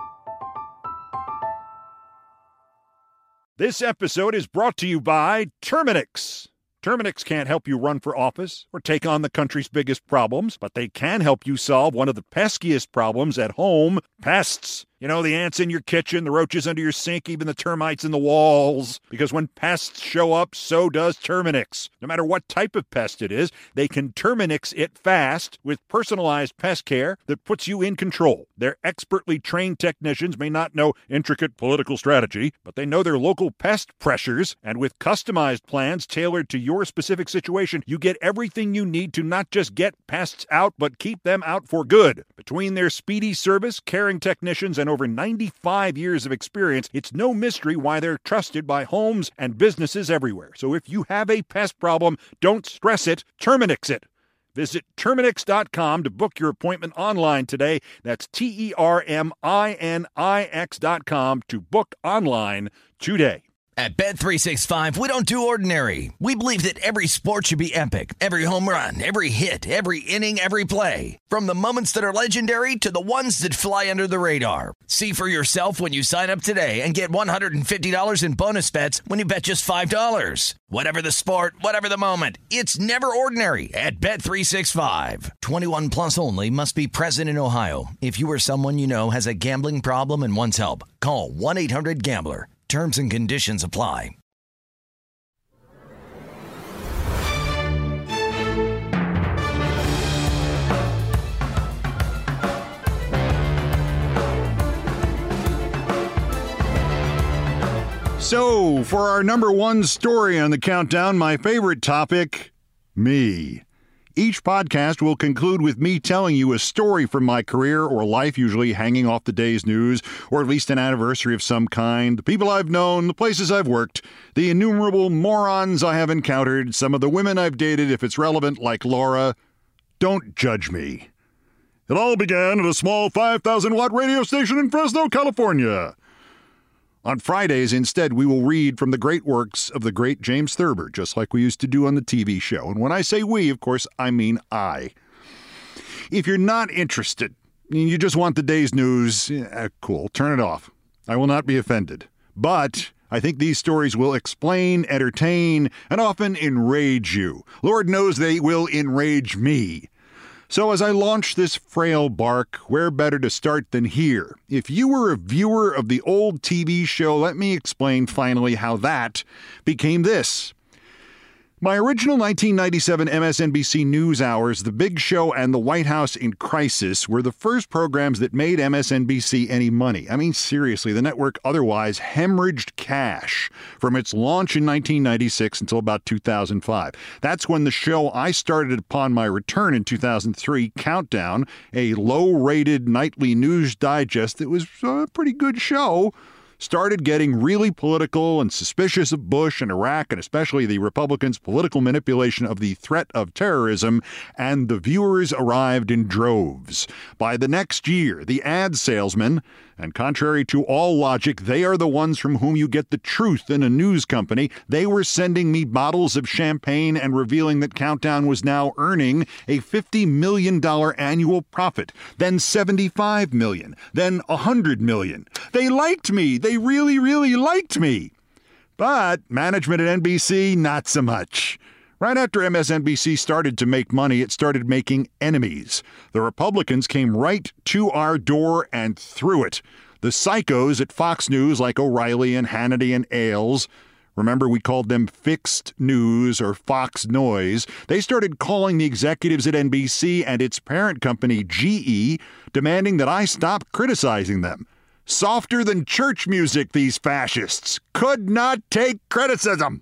Speaker 3: This episode is brought to you by Terminix. Terminix can't help you run for office or take on the country's biggest problems, but they can help you solve one of the peskiest problems at home, pests. You know, the ants in your kitchen, the roaches under your sink, even the termites in the walls. Because when pests show up, so does Terminix. No matter what type of pest it is, they can Terminix it fast with personalized pest care that puts you in control. Their expertly trained technicians may not know intricate political strategy, but they know their local pest pressures, and with customized plans tailored to your specific situation, you get everything you need to not just get pests out, but keep them out for good. Between their speedy service, caring technicians, and over 95 years of experience, it's no mystery why they're trusted by homes and businesses everywhere. So if you have a pest problem, don't stress it, Terminix it. Visit Terminix.com to book your appointment online today. That's TERMINIX.com to book online today.
Speaker 4: At Bet365, we don't do ordinary. We believe that every sport should be epic. Every home run, every hit, every inning, every play. From the moments that are legendary to the ones that fly under the radar. See for yourself when you sign up today and get $150 in bonus bets when you bet just $5. Whatever the sport, whatever the moment, it's never ordinary at Bet365. 21 plus only. Must be present in Ohio. If you or someone you know has a gambling problem and wants help, call 1-800-GAMBLER. Terms and conditions apply.
Speaker 3: So, for our number one story on the countdown, my favorite topic, me. Each podcast will conclude with me telling you a story from my career or life, usually hanging off the day's news, or at least an anniversary of some kind, the people I've known, the places I've worked, the innumerable morons I have encountered, some of the women I've dated, if it's relevant, like Laura. Don't judge me. It all began at a small 5,000-watt radio station in Fresno, California. On Fridays, instead, we will read from the great works of the great James Thurber, just like we used to do on the TV show. And when I say we, of course, I mean I. If you're not interested, you just want the day's news, cool, turn it off. I will not be offended. But I think these stories will explain, entertain, and often enrage you. Lord knows they will enrage me. So as I launch this frail bark, where better to start than here? If you were a viewer of the old TV show, let me explain finally how that became this. My original 1997 MSNBC News Hours, The Big Show, and The White House in Crisis were the first programs that made MSNBC any money. I mean, seriously, the network otherwise hemorrhaged cash from its launch in 1996 until about 2005. That's when the show I started upon my return in 2003, Countdown, a low-rated nightly news digest that was a pretty good show, started getting really political and suspicious of Bush and Iraq, and especially the Republicans' political manipulation of the threat of terrorism, and the viewers arrived in droves. By the next year, the ad salesmen, and contrary to all logic, they are the ones from whom you get the truth in a news company, they were sending me bottles of champagne and revealing that Countdown was now earning a $50 million annual profit, then $75 million, then $100 million. They liked me. They really, really liked me. But management at NBC, not so much. Right after MSNBC started to make money, it started making enemies. The Republicans came right to our door and through it. The psychos at Fox News, like O'Reilly and Hannity and Ailes, remember we called them Fixed News or Fox Noise, they started calling the executives at NBC and its parent company, GE, demanding that I stop criticizing them. Softer than church music, these fascists. Could not take criticism.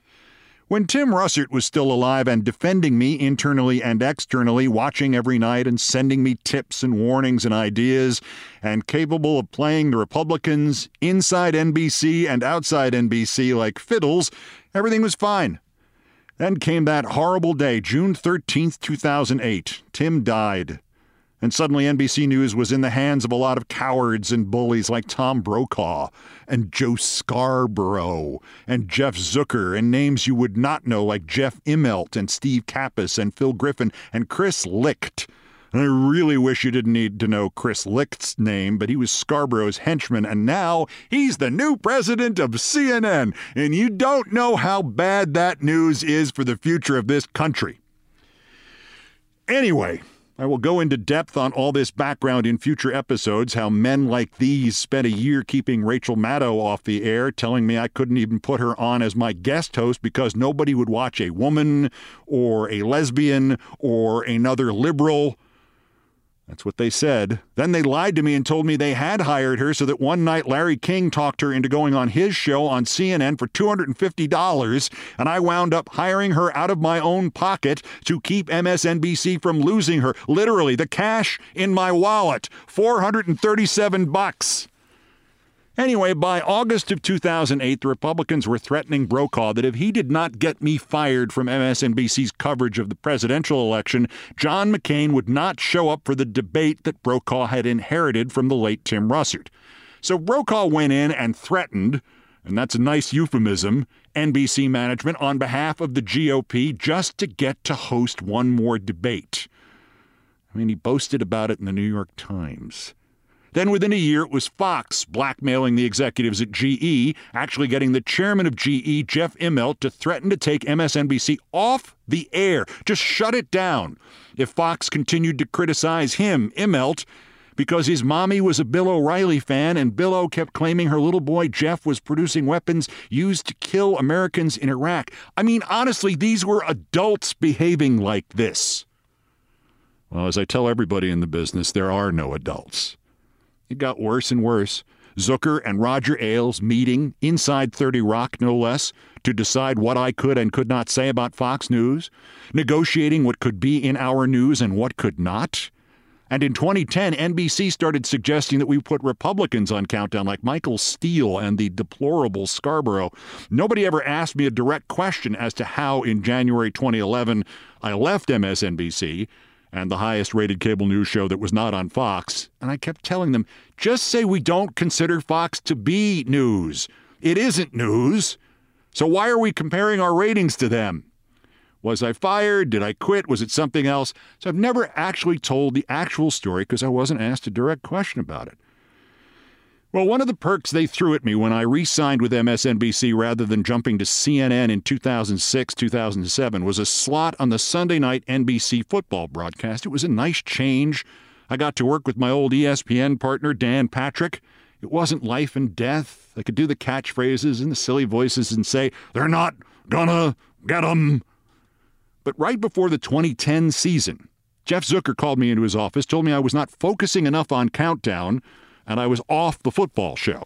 Speaker 3: When Tim Russert was still alive and defending me internally and externally, watching every night and sending me tips and warnings and ideas, and capable of playing the Republicans inside NBC and outside NBC like fiddles, everything was fine. Then came that horrible day, June 13th, 2008. Tim died. And suddenly NBC News was in the hands of a lot of cowards and bullies like Tom Brokaw and Joe Scarborough and Jeff Zucker and names you would not know like Jeff Immelt and Steve Kappas and Phil Griffin and Chris Licht. And I really wish you didn't need to know Chris Licht's name, but he was Scarborough's henchman, and now he's the new president of CNN. And you don't know how bad that news is for the future of this country. Anyway, I will go into depth on all this background in future episodes, how men like these spent a year keeping Rachel Maddow off the air, telling me I couldn't even put her on as my guest host because nobody would watch a woman or a lesbian or another liberal. That's what they said. Then they lied to me and told me they had hired her so that one night Larry King talked her into going on his show on CNN for $250, and I wound up hiring her out of my own pocket to keep MSNBC from losing her. Literally, the cash in my wallet, $437. Anyway, by August of 2008, the Republicans were threatening Brokaw that if he did not get me fired from MSNBC's coverage of the presidential election, John McCain would not show up for the debate that Brokaw had inherited from the late Tim Russert. So Brokaw went in and threatened, and that's a nice euphemism, NBC management on behalf of the GOP just to get to host one more debate. I mean, he boasted about it in the New York Times. Then within a year, it was Fox blackmailing the executives at GE, actually getting the chairman of GE, Jeff Immelt, to threaten to take MSNBC off the air, just shut it down, if Fox continued to criticize him, Immelt, because his mommy was a Bill O'Reilly fan and Bill O kept claiming her little boy Jeff was producing weapons used to kill Americans in Iraq. I mean, honestly, these were adults behaving like this. Well, as I tell everybody in the business, there are no adults. It got worse and worse. Zucker and Roger Ailes meeting inside 30 Rock, no less, to decide what I could and could not say about Fox News, negotiating what could be in our news and what could not. And in 2010, NBC started suggesting that we put Republicans on Countdown like Michael Steele and the deplorable Scarborough. Nobody ever asked me a direct question as to how in January 2011 I left MSNBC, and the highest-rated cable news show that was not on Fox. And I kept telling them, just say we don't consider Fox to be news. It isn't news. So why are we comparing our ratings to them? Was I fired? Did I quit? Was it something else? So I've never actually told the actual story because I wasn't asked a direct question about it. Well, one of the perks they threw at me when I re-signed with MSNBC rather than jumping to CNN in 2006, 2007 was a slot on the Sunday night NBC football broadcast. It was a nice change. I got to work with my old ESPN partner, Dan Patrick. It wasn't life and death. I could do the catchphrases and the silly voices and say, "They're not gonna get 'em." But right before the 2010 season, Jeff Zucker called me into his office, told me I was not focusing enough on Countdown, and I was off the football show.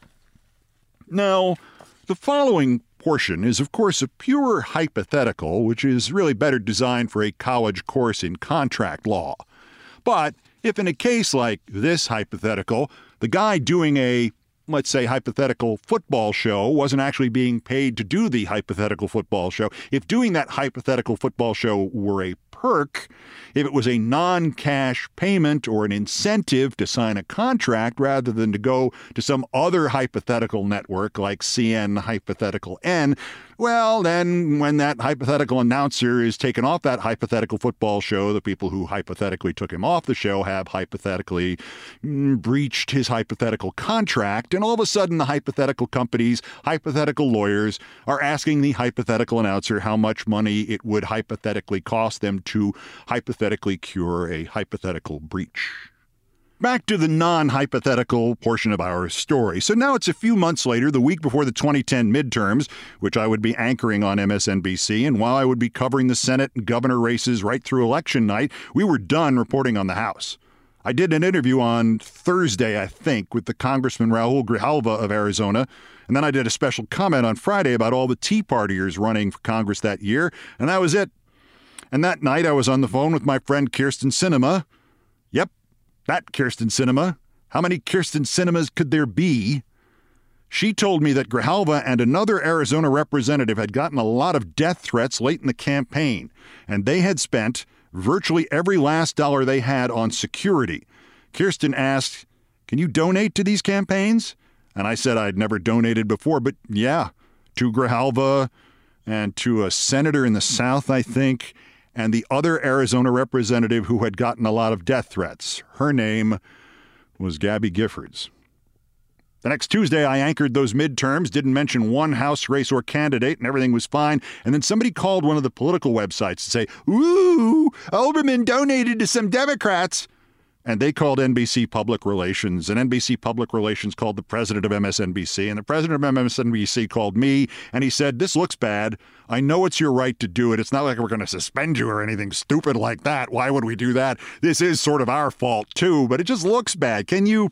Speaker 3: Now, the following portion is, of course, a pure hypothetical, which is really better designed for a college course in contract law. But if in a case like this hypothetical, the guy doing a, let's say, hypothetical football show wasn't actually being paid to do the hypothetical football show, if doing that hypothetical football show were a perk, if it was a non-cash payment or an incentive to sign a contract rather than to go to some other hypothetical network like CN hypothetical N, well, then when that hypothetical announcer is taken off that hypothetical football show, the people who hypothetically took him off the show have hypothetically breached his hypothetical contract, and all of a sudden the hypothetical companies, hypothetical lawyers, are asking the hypothetical announcer how much money it would hypothetically cost them to hypothetically cure a hypothetical breach. Back to the non-hypothetical portion of our story. So now it's a few months later, the week before the 2010 midterms, which I would be anchoring on MSNBC, and while I would be covering the Senate and governor races right through election night, we were done reporting on the House. I did an interview on Thursday, I think, with the Congressman Raul Grijalva of Arizona, and then I did a special comment on Friday about all the Tea Partiers running for Congress that year, and that was it. And that night I was on the phone with my friend Kyrsten Sinema. Yep, that Kyrsten Sinema. How many Kyrsten Sinemas could there be? She told me that Grijalva and another Arizona representative had gotten a lot of death threats late in the campaign, and they had spent virtually every last dollar they had on security. Kyrsten asked, "Can you donate to these campaigns?" And I said I'd never donated before, but yeah, to Grijalva and to a senator in the South, I think, and the other Arizona representative who had gotten a lot of death threats. Her name was Gabby Giffords. The next Tuesday, I anchored those midterms, didn't mention one House race or candidate, and everything was fine. And then somebody called one of the political websites to say, "Ooh, Olbermann donated to some Democrats." And they called NBC Public Relations, and NBC Public Relations called the president of MSNBC, and the president of MSNBC called me, and he said, "This looks bad. I know it's your right to do it. It's not like we're going to suspend you or anything stupid like that. Why would we do that? This is sort of our fault, too, but it just looks bad. Can you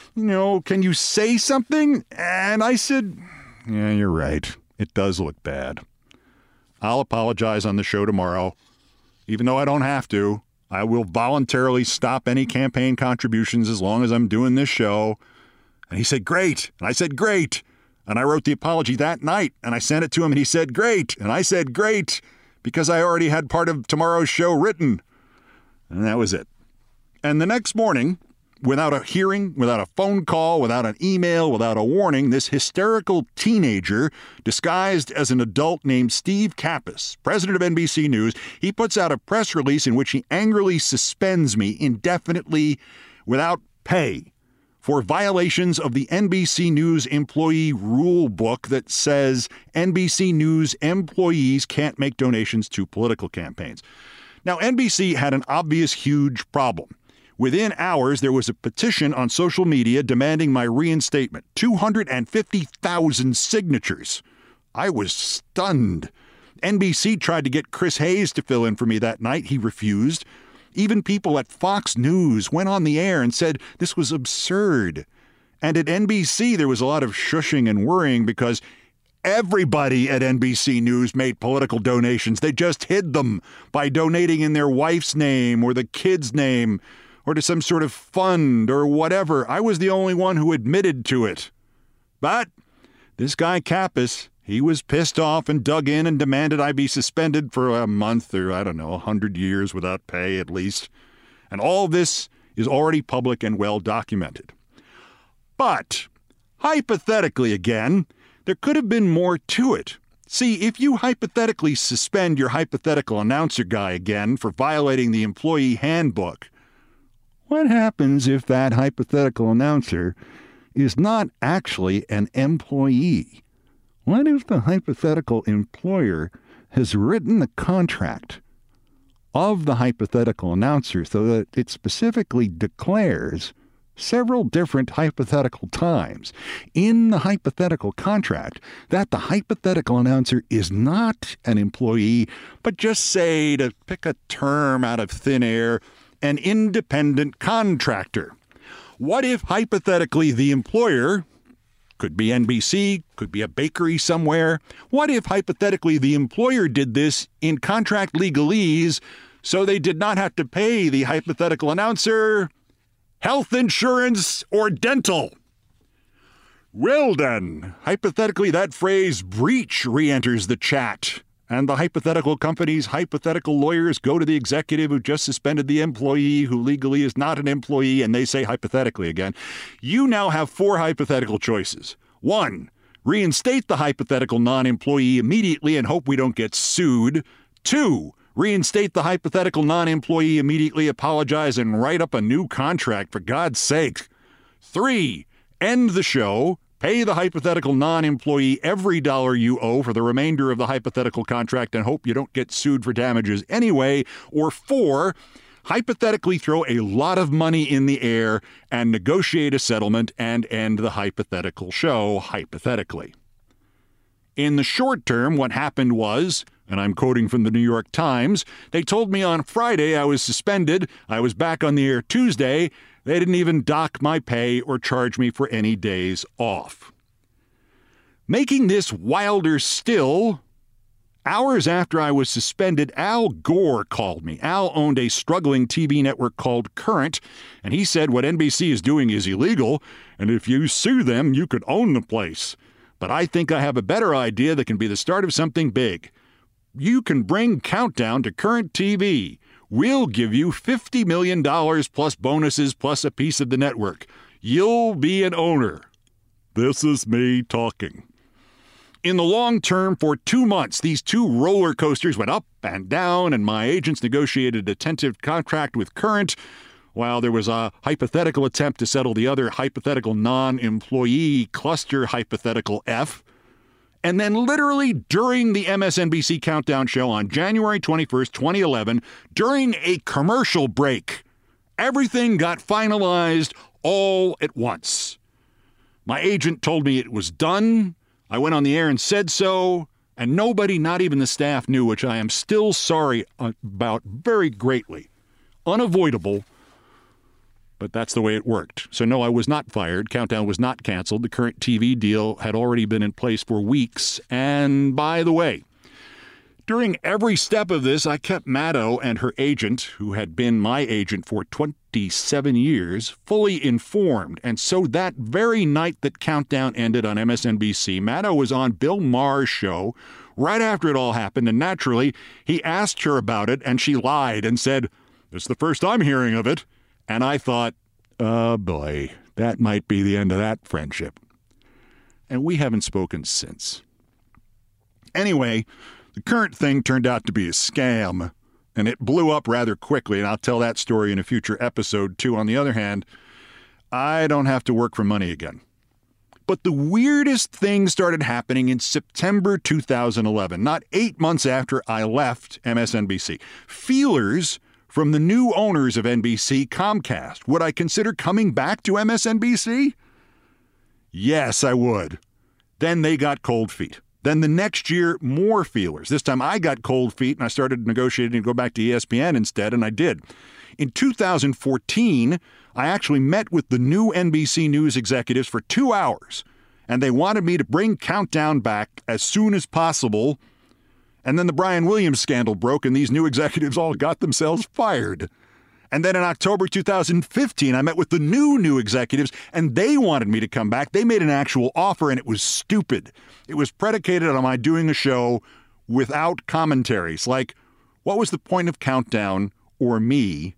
Speaker 3: say something?" And I said, "Yeah, you're right. It does look bad. I'll apologize on the show tomorrow, even though I don't have to. I will voluntarily stop any campaign contributions as long as I'm doing this show." And he said, "Great." And I said, "Great." And I wrote the apology that night, and I sent it to him, and he said, "Great." And I said, "Great," because I already had part of tomorrow's show written. And that was it. And the next morning, without a hearing, without a phone call, without an email, without a warning, this hysterical teenager, disguised as an adult named Steve Kappas, president of NBC News, he puts out a press release in which he angrily suspends me indefinitely without pay for violations of the NBC News employee rule book that says NBC News employees can't make donations to political campaigns. Now, NBC had an obvious huge problem. Within hours, there was a petition on social media demanding my reinstatement. 250,000 signatures. I was stunned. NBC tried to get Chris Hayes to fill in for me that night. He refused. Even people at Fox News went on the air and said this was absurd. And at NBC, there was a lot of shushing and worrying because everybody at NBC News made political donations. They just hid them by donating in their wife's name or the kid's name, or to some sort of fund or whatever. I was the only one who admitted to it. But this guy Kappas, he was pissed off and dug in and demanded I be suspended for a month or, 100 years without pay at least. And all this is already public and well documented. But, hypothetically again, there could have been more to it. See, if you hypothetically suspend your hypothetical announcer guy again for violating the employee handbook, what happens if that hypothetical announcer is not actually an employee? What if the hypothetical employer has written the contract of the hypothetical announcer so that it specifically declares several different hypothetical times in the hypothetical contract that the hypothetical announcer is not an employee, but just say, to pick a term out of thin air, an independent contractor? What if hypothetically the employer, could be NBC, could be a bakery somewhere, what if hypothetically the employer did this in contract legalese so they did not have to pay the hypothetical announcer health insurance or dental? Well then, hypothetically that phrase breach re-enters the chat, and the hypothetical company's hypothetical lawyers go to the executive who just suspended the employee who legally is not an employee, and they say hypothetically again, you now have 4 hypothetical choices. 1, reinstate the hypothetical non-employee immediately and hope we don't get sued. 2, reinstate the hypothetical non-employee immediately, apologize, and write up a new contract, for God's sake. 3, end the show, pay the hypothetical non-employee every dollar you owe for the remainder of the hypothetical contract and hope you don't get sued for damages anyway. Or 4, hypothetically throw a lot of money in the air and negotiate a settlement and end the hypothetical show, hypothetically. In the short term, what happened was, and I'm quoting from the New York Times, they told me on Friday I was suspended, I was back on the air Tuesday, they didn't even dock my pay or charge me for any days off. Making this wilder still, hours after I was suspended, Al Gore called me. Al owned a struggling TV network called Current, and he said what NBC is doing is illegal, and if you sue them, you could own the place. But I think I have a better idea that can be the start of something big. You can bring Countdown to Current TV. We'll give you $50 million plus bonuses plus a piece of the network. You'll be an owner. This is me talking. In the long term, for 2 months, these 2 roller coasters went up and down, and my agents negotiated a tentative contract with Current, while there was a hypothetical attempt to settle the other hypothetical non-employee cluster hypothetical F. And then literally during the MSNBC Countdown show on January 21st, 2011, during a commercial break, everything got finalized all at once. My agent told me it was done. I went on the air and said so, and nobody, not even the staff, knew, which I am still sorry about very greatly. Unavoidable, but that's the way it worked. So no, I was not fired. Countdown was not canceled. The Current TV deal had already been in place for weeks. And by the way, during every step of this, I kept Maddow and her agent, who had been my agent for 27 years, fully informed. And so that very night that Countdown ended on MSNBC, Maddow was on Bill Maher's show right after it all happened. And naturally, he asked her about it, and she lied and said, "It's the first I'm hearing of it." And I thought, oh boy, that might be the end of that friendship. And we haven't spoken since. Anyway, the Current thing turned out to be a scam, and it blew up rather quickly, and I'll tell that story in a future episode too. On the other hand, I don't have to work for money again. But the weirdest thing started happening in September 2011, not 8 months after I left MSNBC. Feelers from the new owners of NBC, Comcast. Would I consider coming back to MSNBC? Yes, I would. Then they got cold feet. Then the next year, more feelers. This time I got cold feet and I started negotiating to go back to ESPN instead, and I did. In 2014, I actually met with the new NBC News executives for 2 hours, and they wanted me to bring Countdown back as soon as possible. And then the Brian Williams scandal broke, and these new executives all got themselves fired. And then in October 2015, I met with the new executives, and they wanted me to come back. They made an actual offer, and it was stupid. It was predicated on my doing a show without commentaries. Like, what was the point of Countdown or me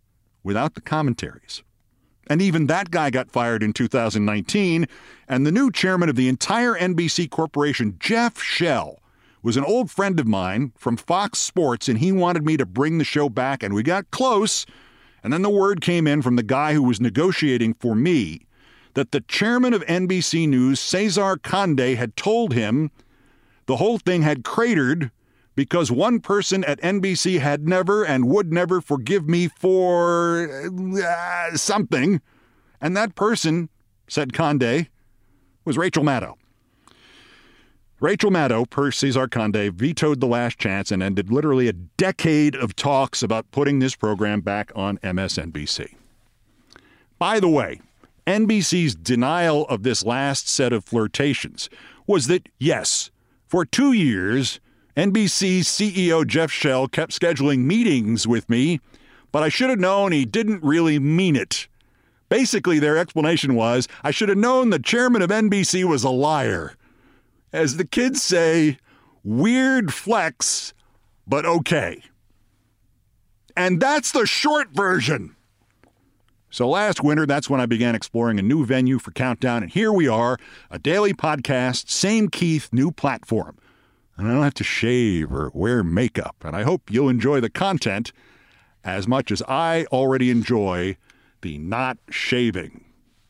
Speaker 3: without the commentaries. And even that guy got fired in 2019, and the new chairman of the entire NBC corporation, Jeff Shell, was an old friend of mine from Fox Sports, and he wanted me to bring the show back, and we got close. And then the word came in from the guy who was negotiating for me that the chairman of NBC News, Cesar Conde, had told him the whole thing had cratered because one person at NBC had never and would never forgive me for something. And that person, said Conde, was Rachel Maddow. Rachel Maddow, per Cesar Conde, vetoed The Last Chance and ended literally a decade of talks about putting this program back on MSNBC. By the way, NBC's denial of this last set of flirtations was that, yes, for 2 years, NBC's CEO Jeff Shell kept scheduling meetings with me, but I should have known he didn't really mean it. Basically, their explanation was, I should have known the chairman of NBC was a liar. As the kids say, weird flex, but okay. And that's the short version. So last winter, that's when I began exploring a new venue for Countdown, and here we are, a daily podcast, same Keith, new platform. And I don't have to shave or wear makeup, and I hope you'll enjoy the content as much as I already enjoy the not shaving.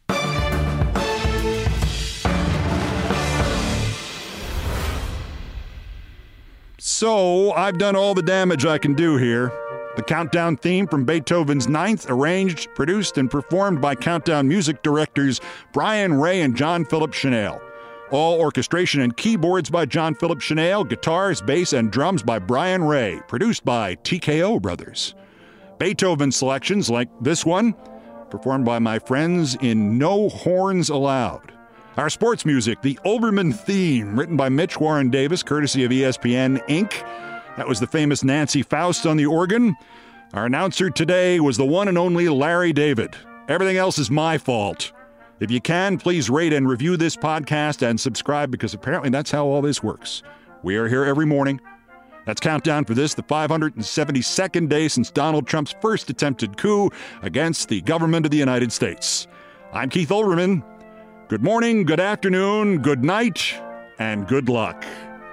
Speaker 3: So, I've done all the damage I can do here. The Countdown theme from Beethoven's Ninth, arranged, produced, and performed by Countdown music directors Brian Ray and John Philip Chanel. All orchestration and keyboards by John Philip Chanel, guitars, bass, and drums by Brian Ray, produced by TKO Brothers. Beethoven selections like this one, performed by my friends in No Horns Allowed. Our sports music, the Olbermann theme, written by Mitch Warren Davis, courtesy of ESPN Inc. That was the famous Nancy Faust on the organ. Our announcer today was the one and only Larry David. Everything else is my fault. If you can, please rate and review this podcast and subscribe, because apparently that's how all this works. We are here every morning. That's Countdown for this, the 572nd day since Donald Trump's first attempted coup against the government of the United States. I'm Keith Olbermann. Good morning, good afternoon, good night, and good luck.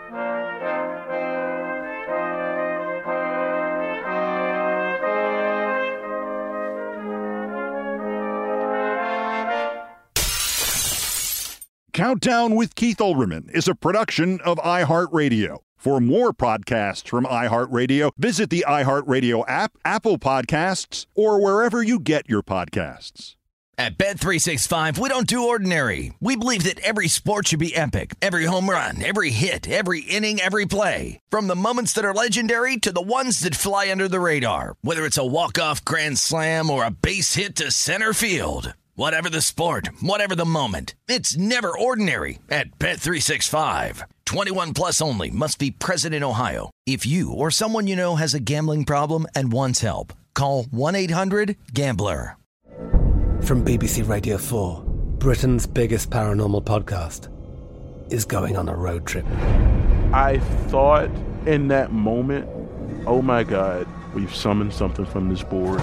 Speaker 3: Countdown with Keith Olbermann is a production of iHeartRadio. For more podcasts from iHeartRadio, visit the iHeartRadio app, Apple Podcasts, or wherever you get your podcasts.
Speaker 4: At Bet365, we don't do ordinary. We believe that every sport should be epic. Every home run, every hit, every inning, every play. From the moments that are legendary to the ones that fly under the radar. Whether it's a walk-off grand slam or a base hit to center field. Whatever the sport, whatever the moment, it's never ordinary at Bet365. 21 plus only. Must be present in Ohio. If you or someone you know has a gambling problem and wants help, call 1-800-GAMBLER.
Speaker 10: From BBC Radio 4, Britain's biggest paranormal podcast is going on a road trip.
Speaker 11: I thought in that moment, oh my God, we've summoned something from this board.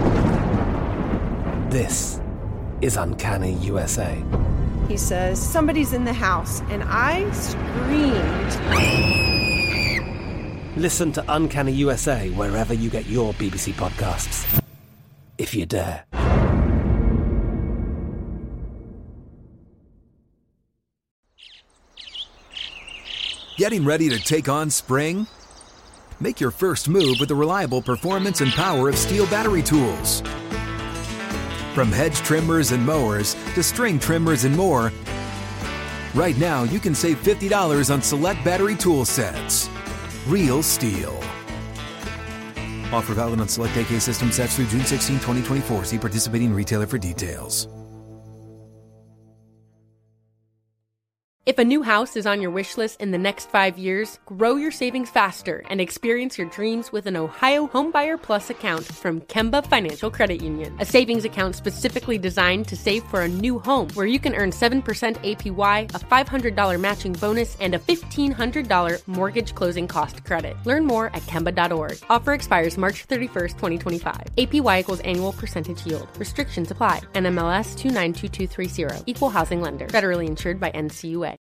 Speaker 10: This is Uncanny USA.
Speaker 12: He says, somebody's in the house, and I screamed.
Speaker 10: Listen to Uncanny USA wherever you get your BBC podcasts, if you dare.
Speaker 13: Getting ready to take on spring? Make your first move with the reliable performance and power of Steel battery tools. From hedge trimmers and mowers to string trimmers and more, right now you can save $50 on select battery tool sets. Real Steel. Offer valid on select AK system sets through June 16, 2024. See participating retailer for details.
Speaker 14: If a new house is on your wish list in the next 5 years, grow your savings faster and experience your dreams with an Ohio Homebuyer Plus account from Kemba Financial Credit Union. A savings account specifically designed to save for a new home, where you can earn 7% APY, a $500 matching bonus, and a $1,500 mortgage closing cost credit. Learn more at Kemba.org. Offer expires March 31st, 2025. APY equals annual percentage yield. Restrictions apply. NMLS 292230. Equal housing lender. Federally insured by NCUA.